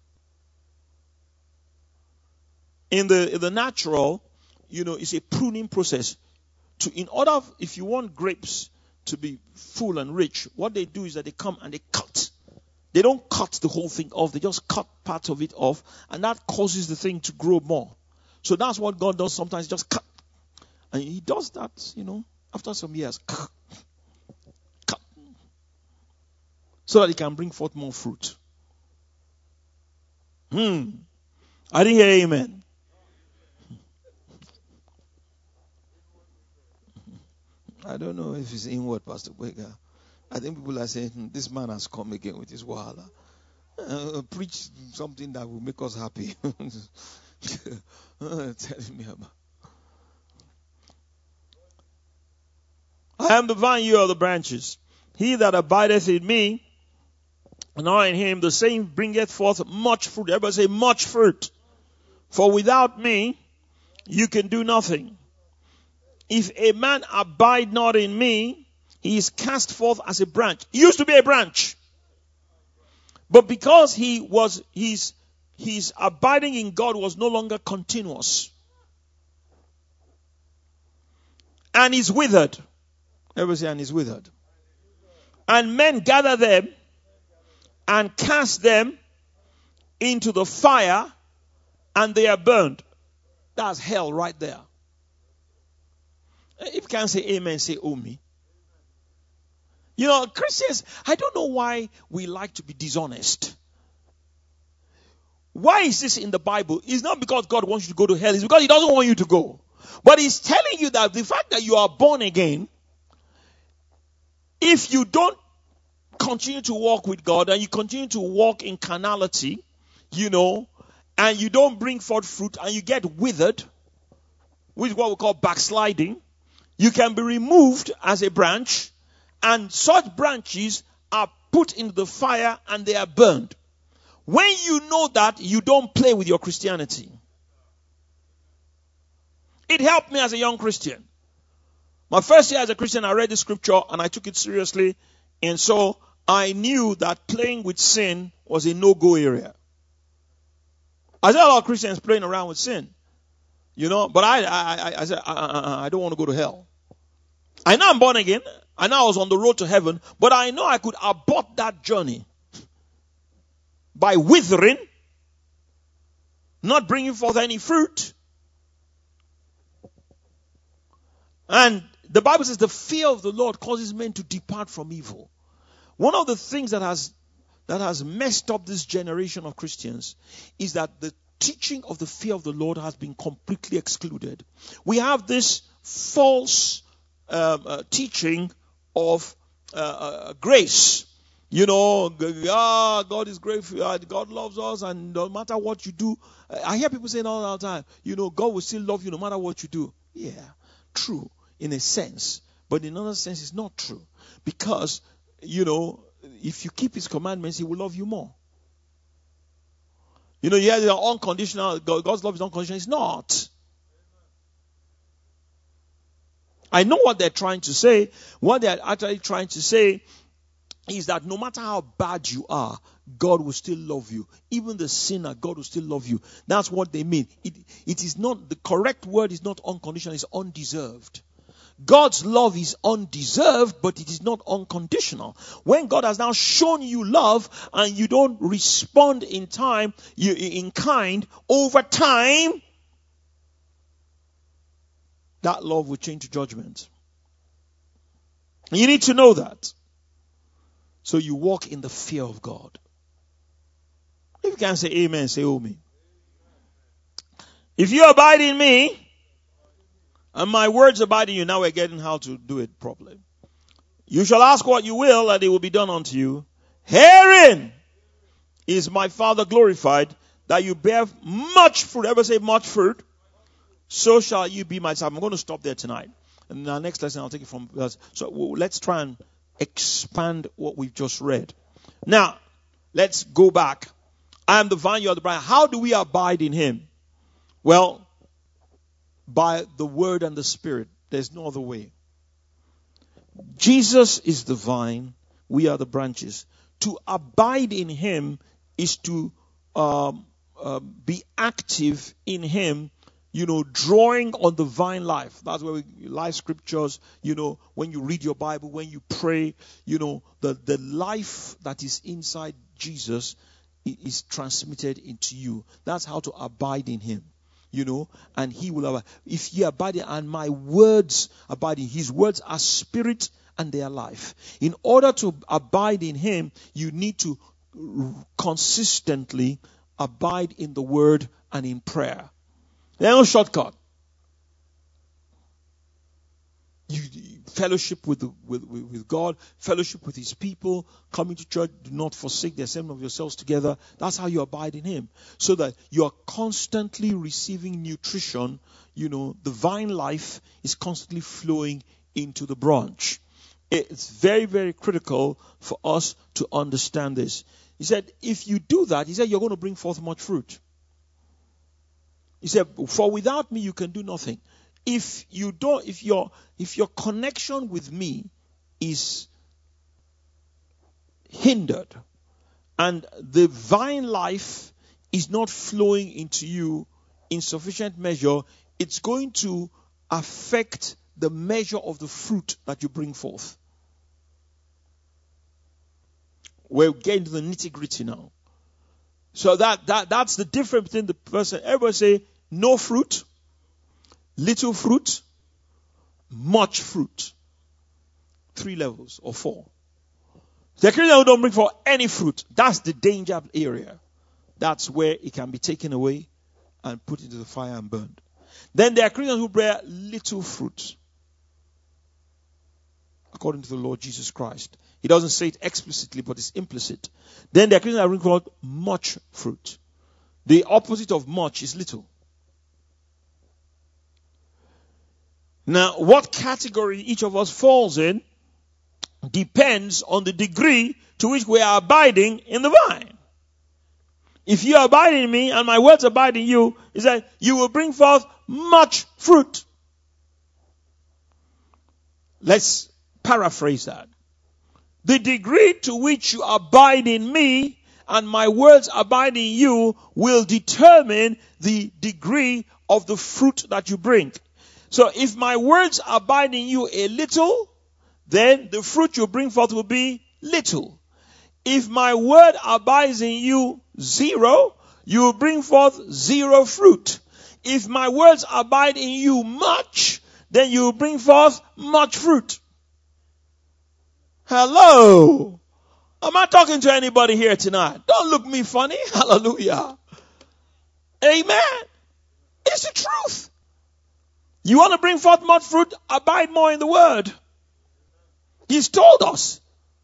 In the natural, it's a pruning process. If you want grapes to be full and rich, what they do is that they come and they cut. They don't cut the whole thing off. They just cut part of it off. And that causes the thing to grow more. So that's what God does sometimes. Just cut. And he does that, after some years. Cut. So that he can bring forth more fruit. I didn't hear amen. I don't know if it's inward, Pastor Boyga. I think people are saying, this man has come again with his wahala. Preach something that will make us happy. Telling me about. I am the vine, you are the branches. He that abideth in me, and I in him, the same bringeth forth much fruit. Everybody say, much fruit. For without me, you can do nothing. If a man abide not in me, he is cast forth as a branch. He used to be a branch. But because his abiding in God was no longer continuous. And he's withered. Everybody say, and he's withered. And men gather them and cast them into the fire, and they are burned. That's hell right there. If you can't say amen, say oh me. Christians, I don't know why we like to be dishonest. Why is this in the Bible? It's not because God wants you to go to hell. It's because he doesn't want you to go. But he's telling you that the fact that you are born again, if you don't continue to walk with God and you continue to walk in carnality, and you don't bring forth fruit and you get withered, which is what we call backsliding, you can be removed as a branch, and such branches are put into the fire and they are burned. When you know that, you don't play with your Christianity. It helped me as a young Christian. My first year as a Christian, I read the scripture and I took it seriously. And so I knew that playing with sin was a no-go area. I saw a lot of Christians playing around with sin, but I said, I don't want to go to hell. I know I'm born again. I know I was on the road to heaven, but I know I could abort that journey by withering, not bringing forth any fruit. And the Bible says the fear of the Lord causes men to depart from evil. One of the things that has messed up this generation of Christians is that the teaching of the fear of the Lord has been completely excluded. We have this false teaching of grace. God is grateful. God loves us, and no matter what you do, I hear people saying all the time, God will still love you no matter what you do. Yeah, true in a sense, but in another sense, it's not true, because if you keep His commandments, He will love you more. You hear the unconditional. God's love is unconditional. It's not. I know what they're trying to say. What they're actually trying to say is that no matter how bad you are, God will still love you. Even the sinner, God will still love you. That's what they mean. It is not, the correct word is not unconditional, it's undeserved. God's love is undeserved, but it is not unconditional. When God has now shown you love and you don't respond in kind, over time, that love will change to judgment. And you need to know that. So you walk in the fear of God. If you can say amen, say oh me. If you abide in me, and my words abide in you, now we're getting how to do it properly. You shall ask what you will, and it will be done unto you. Herein is my Father glorified, that you bear much fruit. Ever say much fruit? So shall you be my disciple. I'm going to stop there tonight. And in our next lesson, I'll take it from. So let's try and expand what we've just read. Now, let's go back. I am the vine, you are the branch. How do we abide in Him? Well, by the Word and the Spirit. There's no other way. Jesus is the vine. We are the branches. To abide in Him is to be active in Him, drawing on the vine life. That's where life scriptures, when you read your Bible, when you pray, the life that is inside Jesus is transmitted into you. That's how to abide in Him. And He will abide. If ye abide in, and my words abide in, His words are spirit and they are life. In order to abide in Him, you need to consistently abide in the Word and in prayer. There's no shortcut. You fellowship with God, fellowship with His people, coming to church, do not forsake the assembly of yourselves together. That's how you abide in Him. So that you are constantly receiving nutrition. The vine life is constantly flowing into the branch. It's very, very critical for us to understand this. He said, if you do that, He said, you're going to bring forth much fruit. He said, for without me you can do nothing. If your connection with me is hindered and the vine life is not flowing into you in sufficient measure, it's going to affect the measure of the fruit that you bring forth. We're getting to the nitty-gritty now. So that's the difference between the person. Everybody say no fruit, little fruit, much fruit. 3 levels or 4. The Christian who don't bring forth any fruit, that's the danger area. That's where it can be taken away and put into the fire and burned. Then there are Christians who bear little fruit, according to the Lord Jesus Christ. He doesn't say it explicitly, but it's implicit. Then there are Christians that bring forth much fruit. The opposite of much is little. Now, what category each of us falls in depends on the degree to which we are abiding in the vine. If you abide in me and my words abide in you, he said, you will bring forth much fruit. Let's paraphrase that. The degree to which you abide in me and my words abide in you will determine the degree of the fruit that you bring. So if my words abide in you a little, then the fruit you bring forth will be little. If my word abides in you 0, you will bring forth 0 fruit. If my words abide in you much, then you will bring forth much fruit. Hello. Am I talking to anybody here tonight? Don't look me funny. Hallelujah. Amen. It's the truth. You want to bring forth much fruit? Abide more in the word. He's told us.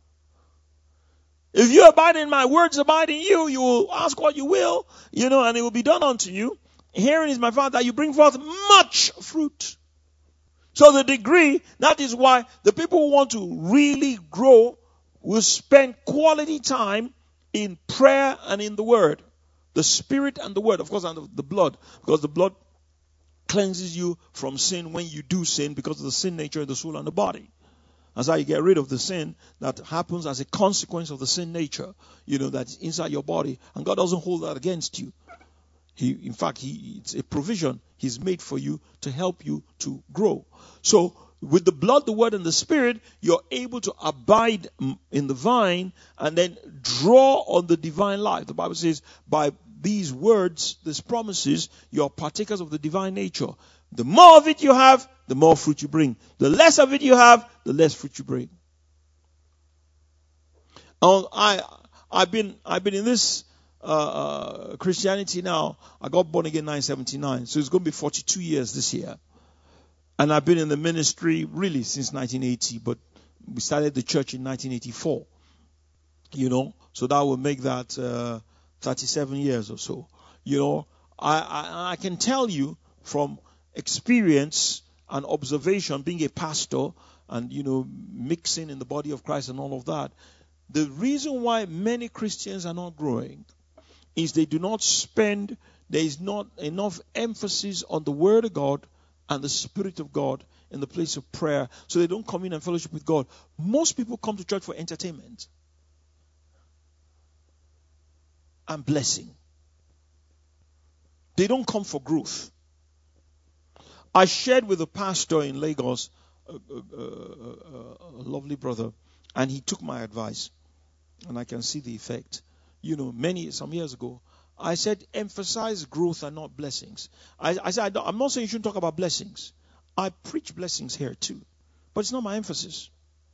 If you abide in my words, abide in you, you will ask what you will, and it will be done unto you. Herein is my Father, that you bring forth much fruit. So the degree, that is why the people who want to really grow will spend quality time in prayer and in the word. The spirit and the word, of course, and the blood. Because the blood cleanses you from sin when you do sin because of the sin nature of the soul and the body. That's how you get rid of the sin that happens as a consequence of the sin nature, that's inside your body. And God doesn't hold that against you. In fact, it's a provision He's made for you to help you to grow. So, with the blood, the word, and the spirit, you're able to abide in the vine and then draw on the divine life. The Bible says, by these words, these promises, you're partakers of the divine nature. The more of it you have, the more fruit you bring. The less of it you have, the less fruit you bring. I've been in this Christianity now. I got born again in 1979, so it's going to be 42 years this year. And I've been in the ministry really since 1980, but we started the church in 1984. So that will make that 37 years or so. I can tell you from experience and observation, being a pastor and, mixing in the body of Christ and all of that, the reason why many Christians are not growing is there is not enough emphasis on the Word of God and the Spirit of God in the place of prayer, so they don't come in and fellowship with God. Most people come to church for entertainment and blessing. They don't come for growth. I shared with a pastor in Lagos, a lovely brother, and he took my advice, and I can see the effect. Some years ago, I said, emphasize growth and not blessings. I said, I'm not saying you shouldn't talk about blessings. I preach blessings here too, but it's not my emphasis.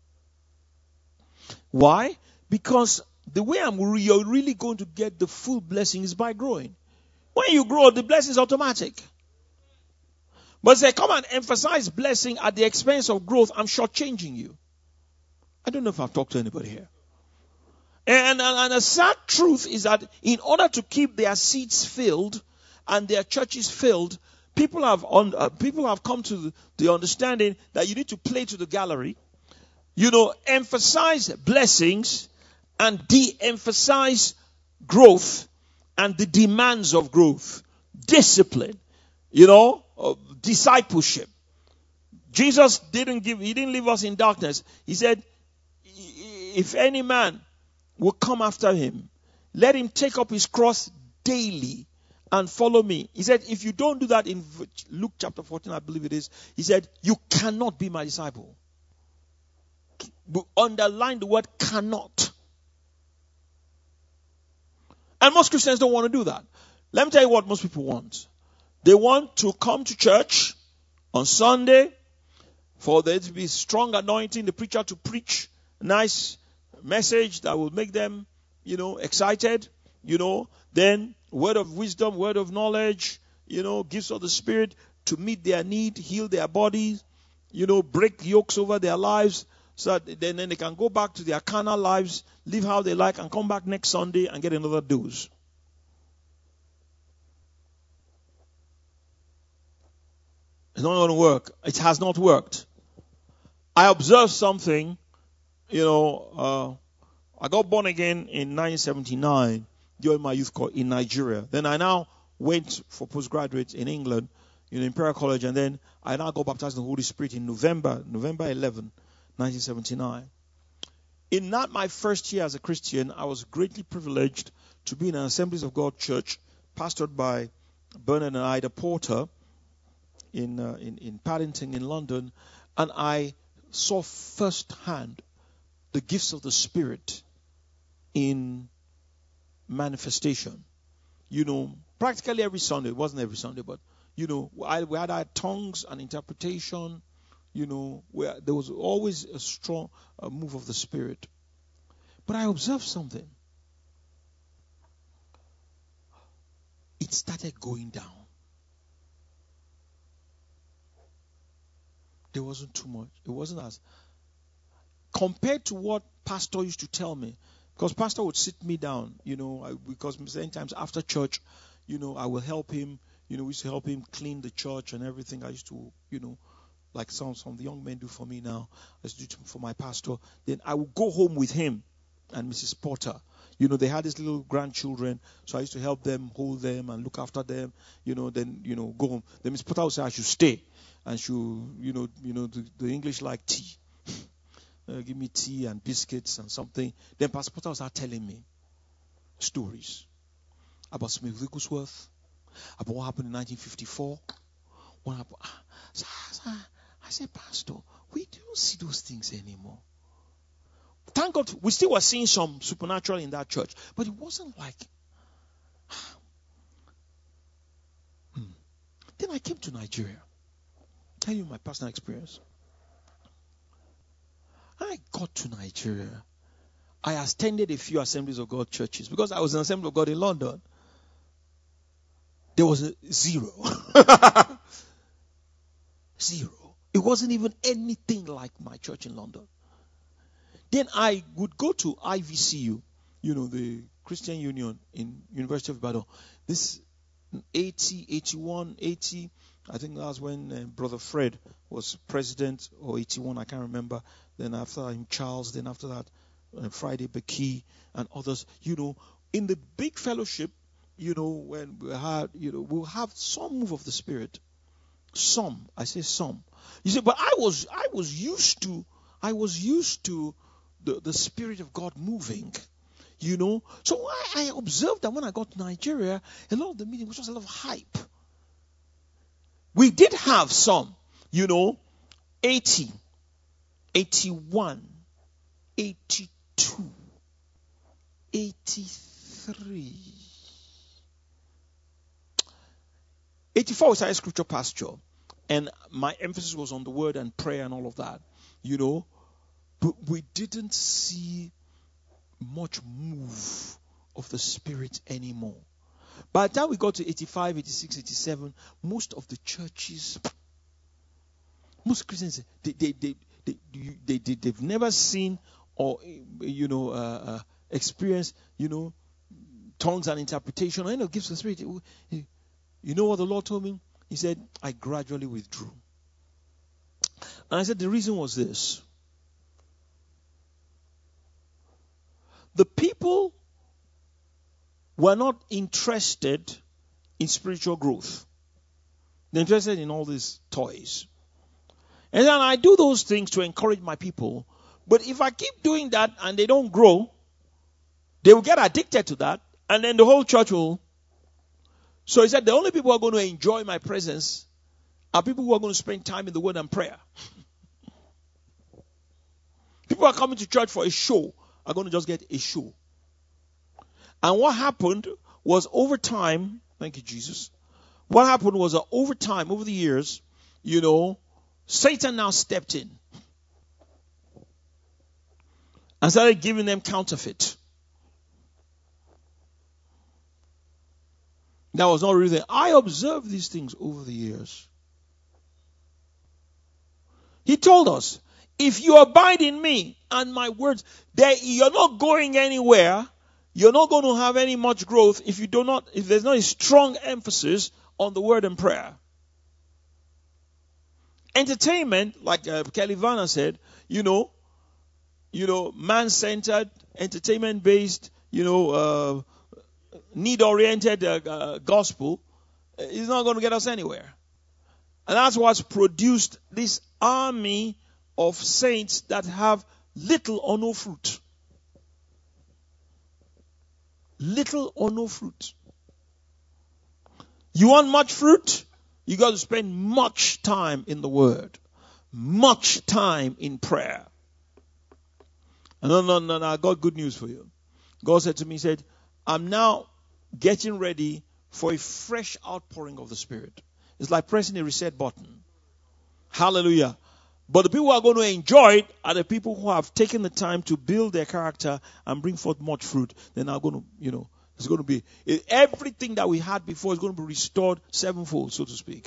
Why? Because the way you're really going to get the full blessing is by growing. When you grow, the blessing is automatic. But say, come and emphasize blessing at the expense of growth, I'm shortchanging you. I don't know if I've talked to anybody here. And the sad truth is that in order to keep their seats filled and their churches filled, people have come to the understanding that you need to play to the gallery. Emphasize blessings and de-emphasize growth and the demands of growth. Discipline, discipleship. Jesus didn't leave us in darkness. He said, if any man will come after him, let him take up his cross daily and follow me. He said, if you don't do that, in Luke chapter 14, I believe it is, he said, you cannot be my disciple. Underline the word cannot. And most Christians don't want to do that. Let me tell you what most people want. They want to come to church on Sunday for there to be strong anointing, the preacher to preach nice message that will make them, excited, then word of wisdom, word of knowledge, gifts of the Spirit to meet their need, heal their bodies, break yokes over their lives, so that then they can go back to their carnal lives, live how they like, and come back next Sunday and get another dose. It's not going to work. It has not worked. I observed something. I got born again in 1979 during my youth corps in Nigeria. Then I now went for postgraduate in England, Imperial College, and then I now got baptized in the Holy Spirit in November 11, 1979. In not my first year as a Christian, I was greatly privileged to be in an Assemblies of God church pastored by Bernard and Ida Porter in Paddington in London, and I saw firsthand the gifts of the Spirit in manifestation. Practically every Sunday. It wasn't every Sunday, but we had our tongues and interpretation. Where there was always a strong move of the Spirit. But I observed something. It started going down. There wasn't too much. It wasn't as compared to what Pastor used to tell me. Because Pastor would sit me down, because many times after church, I will help him. We used to help him clean the church and everything. I used to, like some of the young men do for me now. I used to do for my pastor. Then I would go home with him and Mrs. Porter. They had these little grandchildren, so I used to help them, hold them, and look after them. Then, go home. Then Mrs. Porter would say I should stay, and the English like tea. Give me tea and biscuits and something. Then Pastor Porter would start telling me stories about Smith Wigglesworth, about what happened in 1954. What happened? I said, Pastor, we don't see those things anymore. Thank God, we still were seeing some supernatural in that church, but it wasn't like. Then I came to Nigeria. Tell you my personal experience. I got to Nigeria. I attended a few Assemblies of God churches because I was an Assembly of God in London. There was a zero. Zero. It wasn't even anything like my church in London. Then I would go to IVCU, the Christian Union in University of Ibadan. This 80, 81, 80, I think that was when Brother Fred was president, or 81, I can't remember. Then after him, Charles. Then after that, Friday Beki and others. In the big fellowship, when we had, we'll have some move of the Spirit. Some, I say some. You see, but I was used to the Spirit of God moving. So I observed that when I got to Nigeria, a lot of the meeting was just a lot of hype. We did have some, 80, 81, 82, 83. 84 was our scripture pasture, and my emphasis was on the word and prayer and all of that, but we didn't see much move of the Spirit anymore. By the time we got to 85, 86, 87, most of the churches, most Christians, they've never seen or experienced, tongues and interpretation or gifts of the Spirit. You know what the Lord told me? He said, I gradually withdrew. And I said, the reason was this. The people were not interested in spiritual growth. They're interested in all these toys. And then I do those things to encourage my people. But if I keep doing that and they don't grow, they will get addicted to that. And then the whole church will. So he said, the only people who are going to enjoy my presence are people who are going to spend time in the word and prayer. People who are coming to church for a show are going to just get a show. And what happened was over time, thank you, Jesus. What happened was that over time, over the years, Satan now stepped in and started giving them counterfeit. That was not really there. I observed these things over the years. He told us, if you abide in me and my words, you're not going anywhere. You're not going to have any much growth if there's not a strong emphasis on the word and prayer. Entertainment, like Kelly Vanna said, man-centered, entertainment-based, need-oriented gospel is not going to get us anywhere. And that's what's produced this army of saints that have little or no fruit. Little or no fruit. You want much fruit? You got to spend much time in the Word. Much time in prayer. No, I got good news for you. God said to me, he said, I'm now getting ready for a fresh outpouring of the Spirit. It's like pressing a reset button. Hallelujah. But the people who are going to enjoy it are the people who have taken the time to build their character and bring forth much fruit. They're now going to, it's going to be, everything that we had before is going to be restored sevenfold, so to speak.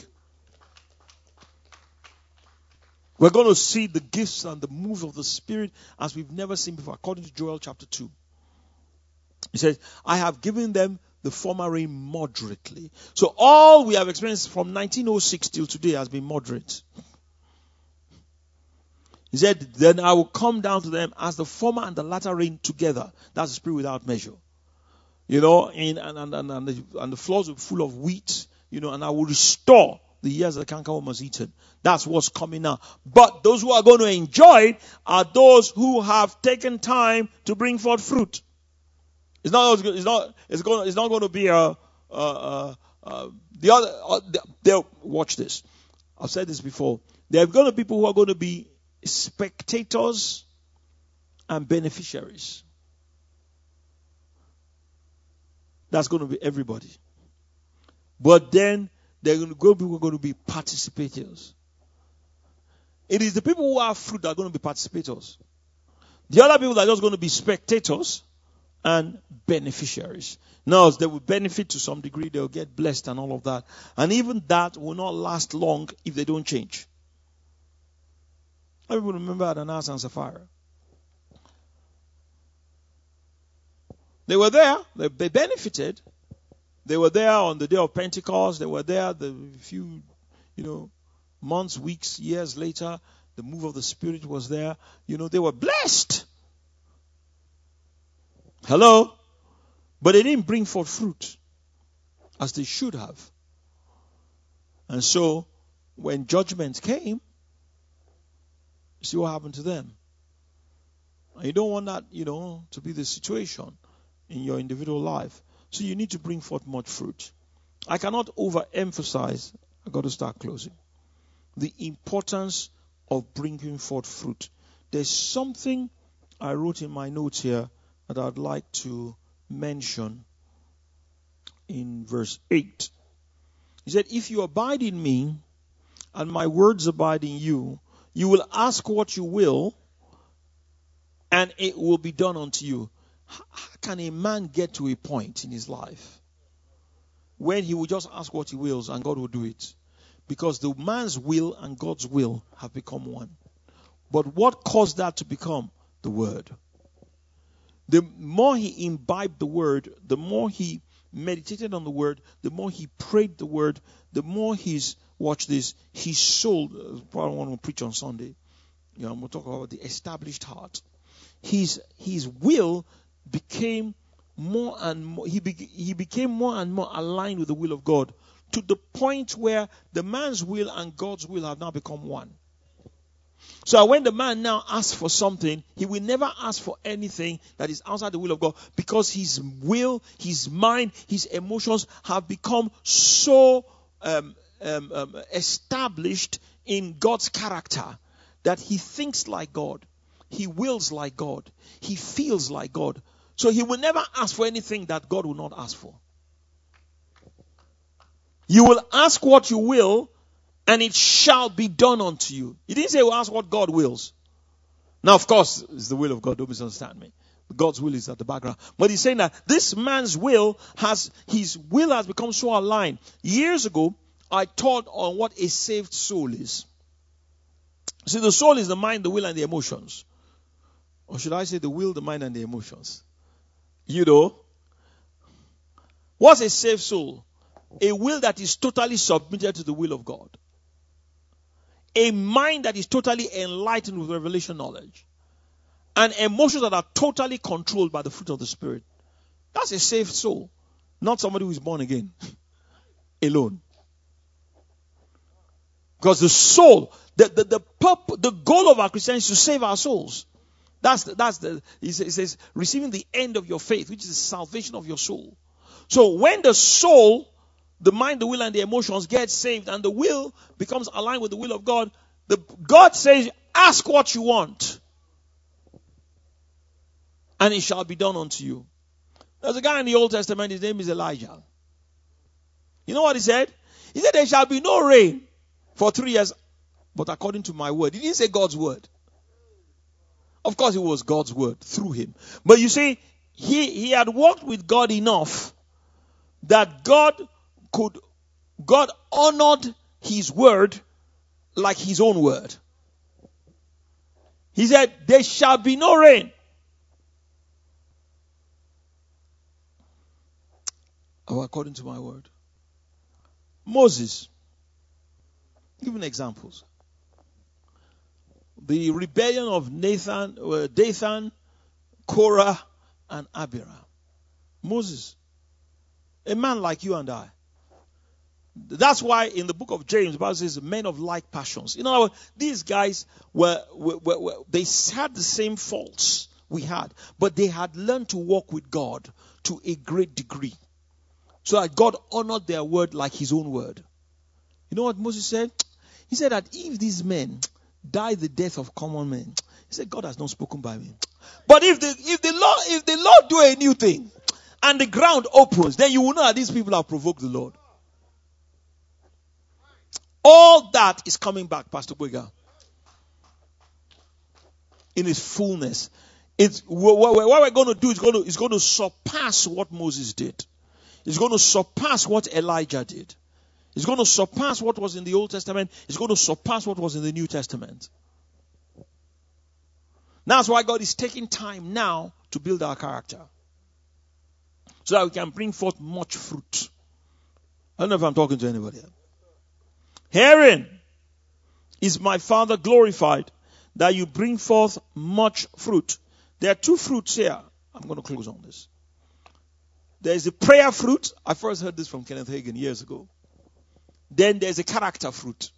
We're going to see the gifts and the move of the Spirit as we've never seen before, according to Joel chapter 2. He says, I have given them the former rain moderately. So all we have experienced from 1906 till today has been moderate. He said, then I will come down to them as the former and the latter rain together. That's the Spirit without measure. And the floors will be full of wheat, and I will restore the years that the cankerworm has eaten. That's what's coming now. But those who are going to enjoy it are those who have taken time to bring forth fruit. It's not going to be watch this. I've said this before. There are going to be people who are going to be spectators and beneficiaries. That's going to be everybody. But then there are going to be people who are going to be participators. It is the people who have fruit that are going to be participators. The other people are just going to be spectators and beneficiaries. Now, they will benefit to some degree. They will get blessed and all of that. And even that will not last long if they don't change. Everyone remember Ananias and Sapphira? They were there. They benefited. They were there on the day of Pentecost. They were there the few, months, weeks, years later. The move of the Spirit was there. They were blessed. Hello? But they didn't bring forth fruit as they should have. And so, when judgment came, you see what happened to them. And you don't want that, to be the situation in your individual life. So you need to bring forth much fruit. I cannot overemphasize, I've got to start closing, the importance of bringing forth fruit. There's something I wrote in my notes here that I'd like to mention in verse 8. He said, if you abide in me and my words abide in you, you will ask what you will and it will be done unto you. How can a man get to a point in his life when he will just ask what he wills and God will do it? Because the man's will and God's will have become one. But what caused that to become? The Word. The more he imbibed the Word, the more he meditated on the Word, the more he prayed the Word, the more his soul, probably want to preach on Sunday, I'm going to talk about the established heart. His will became more and more, he became more and more aligned with the will of God, to the point where the man's will and God's will have now become one. So when the man now asks for something, he will never ask for anything that is outside the will of God, because his will, his mind, his emotions have become so established in God's character that he thinks like God, he wills like God, he feels like God. So he will never ask for anything that God will not ask for. You will ask what you will, and it shall be done unto you. He didn't say, well, ask what God wills. Now, of course, it's the will of God. Don't misunderstand me. God's will is at the background. But he's saying that this man's will has become so aligned. Years ago, I taught on what a saved soul is. See, the soul is the mind, the will, and the emotions. Or should I say the will, the mind, and the emotions? What's a saved soul? A will that is totally submitted to the will of God. A mind that is totally enlightened with revelation knowledge. And emotions that are totally controlled by the fruit of the Spirit. That's a saved soul. Not somebody who is born again. Alone. Because the soul, the goal of our Christianity is to save our souls. He says, receiving the end of your faith, which is the salvation of your soul. So when the soul, the mind, the will, and the emotions get saved, and the will becomes aligned with the will of God, God says, ask what you want, and it shall be done unto you. There's a guy in the Old Testament, his name is Elijah. You know what he said? He said, there shall be no rain for 3 years, but according to my word. He didn't say God's word. Of course, it was God's word through him. But you see, he had walked with God enough that God honored his word like his own word. He said, there shall be no rain. Oh, according to my word. Moses. Giving examples. The rebellion of Dathan, Korah, and Abiram. Moses. A man like you and I. That's why in the book of James, the Bible says men of like passions. You know, these guys they had the same faults we had, but they had learned to walk with God to a great degree. So that God honored their word like his own word. You know what Moses said? He said that if these men die the death of common men, he said, God has not spoken by me. But if the Lord do a new thing and the ground opens, then you will know that these people have provoked the Lord. All that is coming back, Pastor Boyga, in its fullness. What we're going to do is going to surpass what Moses did. It's going to surpass what Elijah did. It's going to surpass what was in the Old Testament. It's going to surpass what was in the New Testament. That's why God is taking time now to build our character, so that we can bring forth much fruit. I don't know if I'm talking to anybody else. Herein is my Father glorified, that you bring forth much fruit. There are 2 fruits here. I'm going to close on this. There is a prayer fruit. I first heard this from Kenneth Hagin years ago. Then there's a character fruit.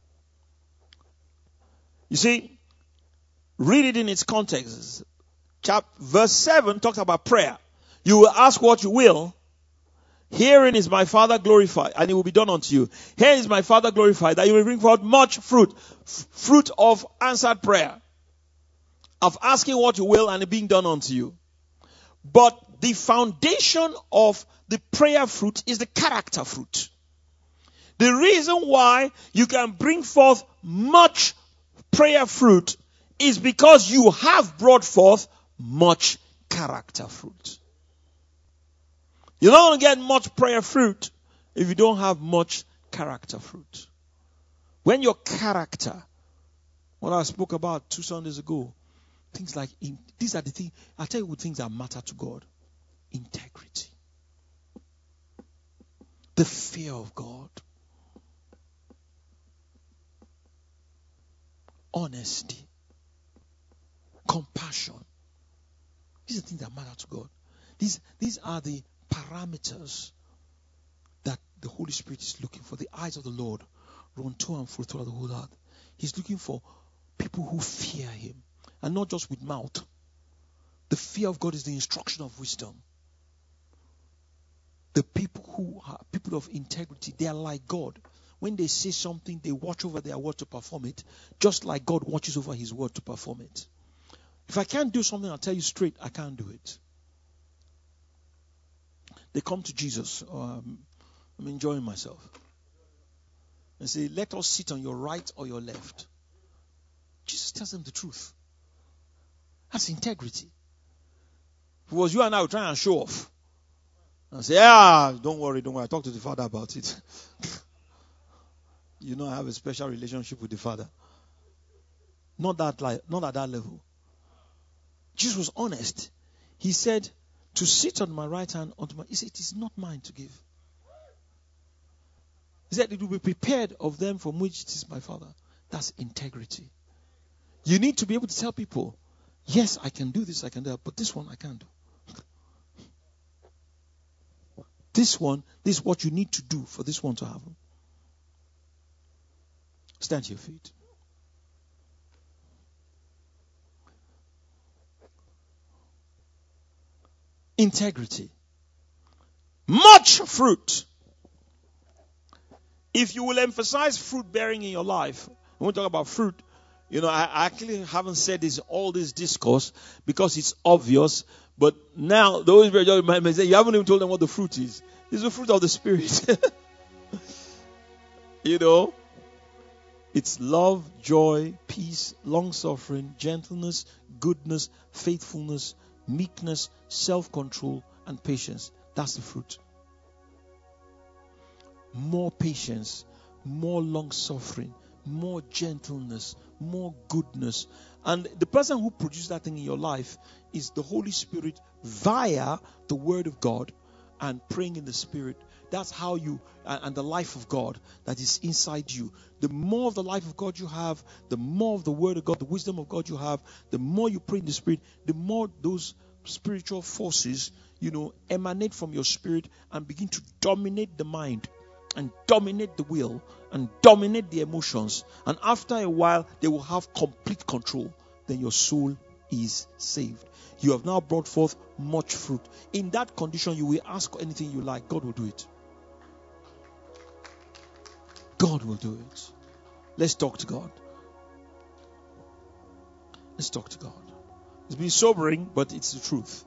You see, read it in its context. Verse 7 talks about prayer. You will ask what you will. Herein is my Father glorified, and it will be done unto you. Here is my Father glorified, that you will bring forth much fruit. Fruit of answered prayer. Of asking what you will, and it being done unto you. But the foundation of the prayer fruit is the character fruit. The reason why you can bring forth much prayer fruit is because you have brought forth much character fruit. You're not going to get much prayer fruit if you don't have much character fruit. When your character, what I spoke about 2 Sundays ago, things like, these are the things, I'll tell you what things that matter to God. Integrity. The fear of God. Honesty. Compassion. These are things that matter to God. These are the parameters that the Holy Spirit is looking for. The eyes of the Lord run to and fro throughout the whole earth. He's looking for people who fear him, and not just with mouth. The fear of God is the instruction of wisdom. The people who are people of integrity, they are like God. When they say something, they watch over their word to perform it, just like God watches over his word to perform it. If I can't do something, I'll tell you straight, I can't do it. They come to Jesus. I'm enjoying myself. And say, let us sit on your right or your left. Jesus tells them the truth. That's integrity. If it was you and I would try and show off. And say, don't worry. I talked to the Father about it. You know, I have a special relationship with the Father. Not at that level. Jesus was honest. He said, to sit on my right hand, he said, it is not mine to give. He said, it will be prepared of them from which it is my Father. That's integrity. You need to be able to tell people, yes, I can do this, I can do that, but this one I can't do. This is what you need to do for this one to happen. Stand to your feet. integrity. Much fruit. If you will emphasize fruit bearing in your life, when we talk about fruit, I actually haven't said this all this discourse because it's obvious. But now the Holy Spirit might say, you haven't even told them what the fruit is. It's the fruit of the Spirit. It's love, joy, peace, long-suffering, gentleness, goodness, faithfulness, meekness, self-control, and patience. That's the fruit. More patience, more long-suffering, more gentleness, more goodness. And the person who produces that thing in your life is the Holy Spirit via the Word of God and praying in the Spirit. That's how you, and the life of God that is inside you. The more of the life of God you have, the more of the Word of God, the wisdom of God you have, the more you pray in the Spirit, the more those spiritual forces, emanate from your spirit and begin to dominate the mind and dominate the will and dominate the emotions. And after a while, they will have complete control. Then your soul is saved. You have now brought forth much fruit. In that condition, you will ask anything you like. God will do it. God will do it. Let's talk to God. Let's talk to God. It's been sobering, but it's the truth.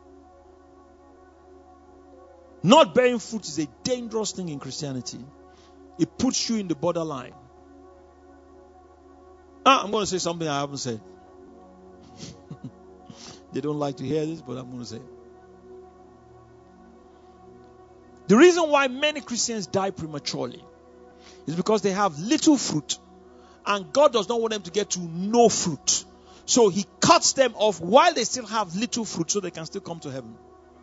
Not bearing fruit is a dangerous thing in Christianity. It puts you in the borderline. I'm going to say something I haven't said. They don't like to hear this, but I'm going to say it. The reason why many Christians die prematurely is because they have little fruit, and God does not want them to get to no fruit. So He cuts them off while they still have little fruit so they can still come to heaven.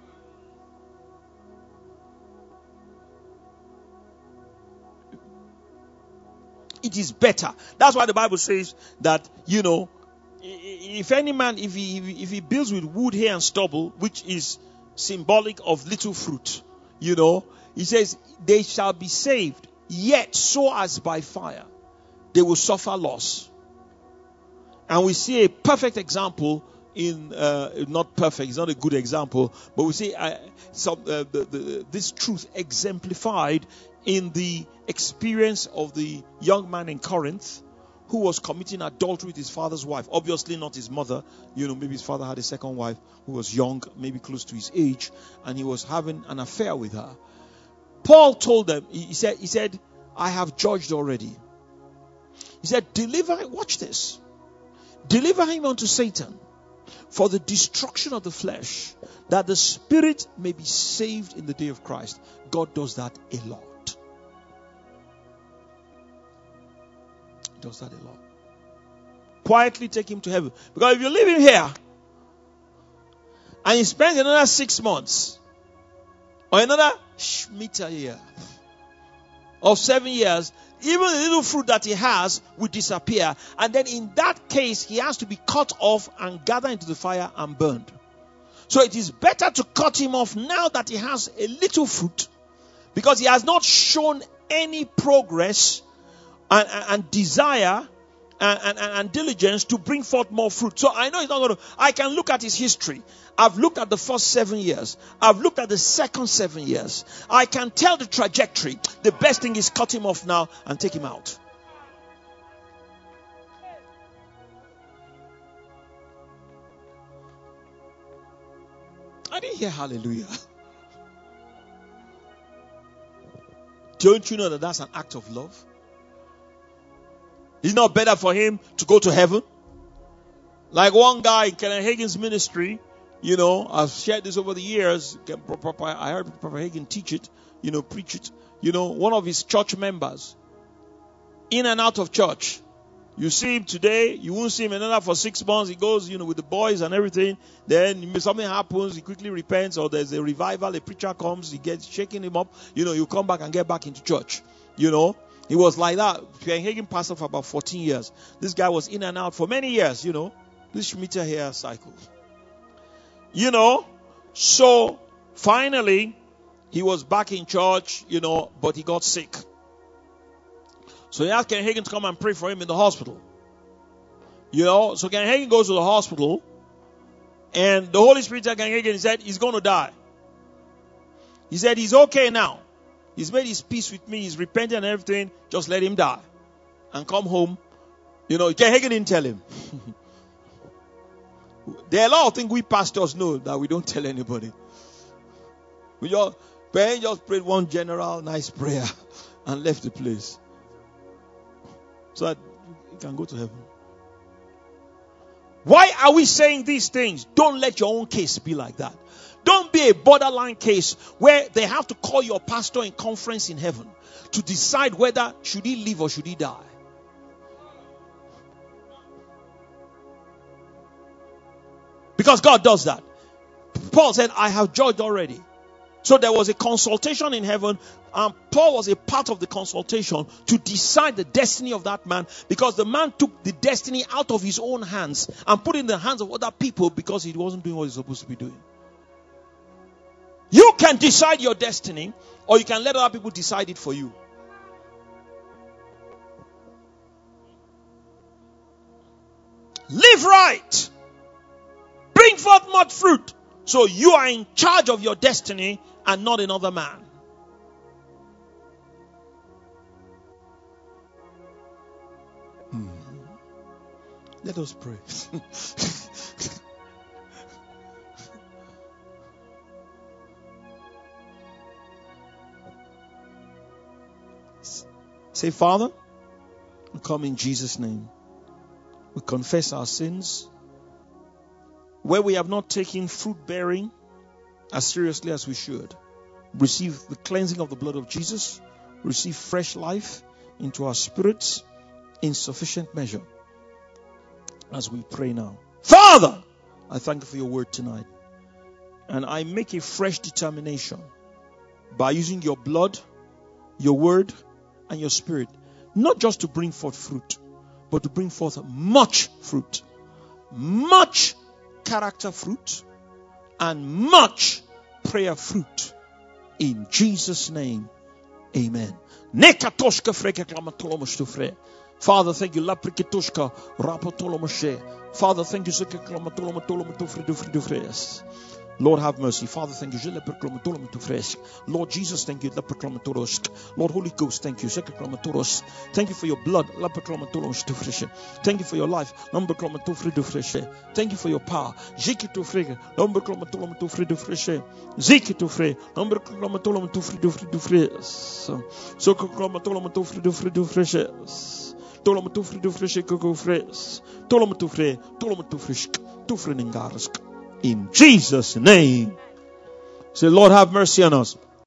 It is better. That's why the Bible says that, if any man, if he builds with wood, hay, and stubble, which is symbolic of little fruit, he says, they shall be saved, yet so as by fire, they will suffer loss. And we see a perfect example in, not perfect, it's not a good example, but we see this truth exemplified in the experience of the young man in Corinth who was committing adultery with his father's wife. Obviously not his mother. Maybe his father had a second wife who was young, maybe close to his age, and he was having an affair with her. Paul told them, he said, I have judged already. He said, watch this. Deliver him unto Satan for the destruction of the flesh, that the spirit may be saved in the day of Christ. God does that a lot. Does that a lot. Quietly take him to heaven. Because if you leave him here and he spends another 6 months or another meter year of 7 years, even the little fruit that he has will disappear. And then in that case, he has to be cut off and gathered into the fire and burned. So it is better to cut him off now that he has a little fruit, because he has not shown any progress and desire and diligence to bring forth more fruit. So I know he's not going to. I can look at his history. I've looked at the first 7 years. I've looked at the second 7 years. I can tell the trajectory. The best thing is cut him off now and take him out. I didn't hear hallelujah. Don't you know that that's an act of love? It's not better for him to go to heaven. Like one guy in Kenneth Hagin's ministry, I've shared this over the years. I heard Prophet Hagin teach it, preach it. One of his church members, in and out of church. You see him today, you won't see him another for 6 months. He goes, with the boys and everything. Then something happens, he quickly repents, or there's a revival, a preacher comes, he gets shaking him up. You come back and get back into church. He was like that. Pierre Hagin pastor for about 14 years. This guy was in and out for many years, This Shemitah hair cycle. So finally, he was back in church, but he got sick. So he asked Ken Hagin to come and pray for him in the hospital. So Ken Hagin goes to the hospital, And the Holy Spirit again said, he's going to die. He said, he's okay now. He's made his peace with me. He's repented and everything. Just let him die. And come home. You know, Hagen didn't tell him. There are a lot of things we pastors know that we don't tell anybody. Ben just prayed one general nice prayer and left the place. So that you can go to heaven. Why are we saying these things? Don't let your own case be like that. Don't be a borderline case where they have to call your pastor in conference in heaven to decide whether should he live or should he die. Because God does that. Paul said, I have judged already. So there was a consultation in heaven, and Paul was a part of the consultation to decide the destiny of that man, because the man took the destiny out of his own hands and put it in the hands of other people because he wasn't doing what he's supposed to be doing. You can decide your destiny, or you can let other people decide it for you. Live right. Bring forth much fruit. So you are in charge of your destiny and not another man. Let us pray. Say, Father, we come in Jesus' name. We confess our sins. Where we have not taken fruit bearing as seriously as we should, receive the cleansing of the blood of Jesus, receive fresh life into our spirits in sufficient measure. As we pray now, Father, I thank you for your word tonight, and I make a fresh determination by using your blood, your word, and your spirit, not just to bring forth fruit, but to bring forth much fruit, much character fruit, and much prayer fruit. In Jesus' name, amen. Father, thank you. Father, thank you. Lord, have mercy. Father, thank you. Lord Jesus, thank you. Lord Holy Ghost, thank you. Thank you for your blood. Thank you for your life. Thank you for your power. In Jesus' name. Say, Lord, have mercy on us.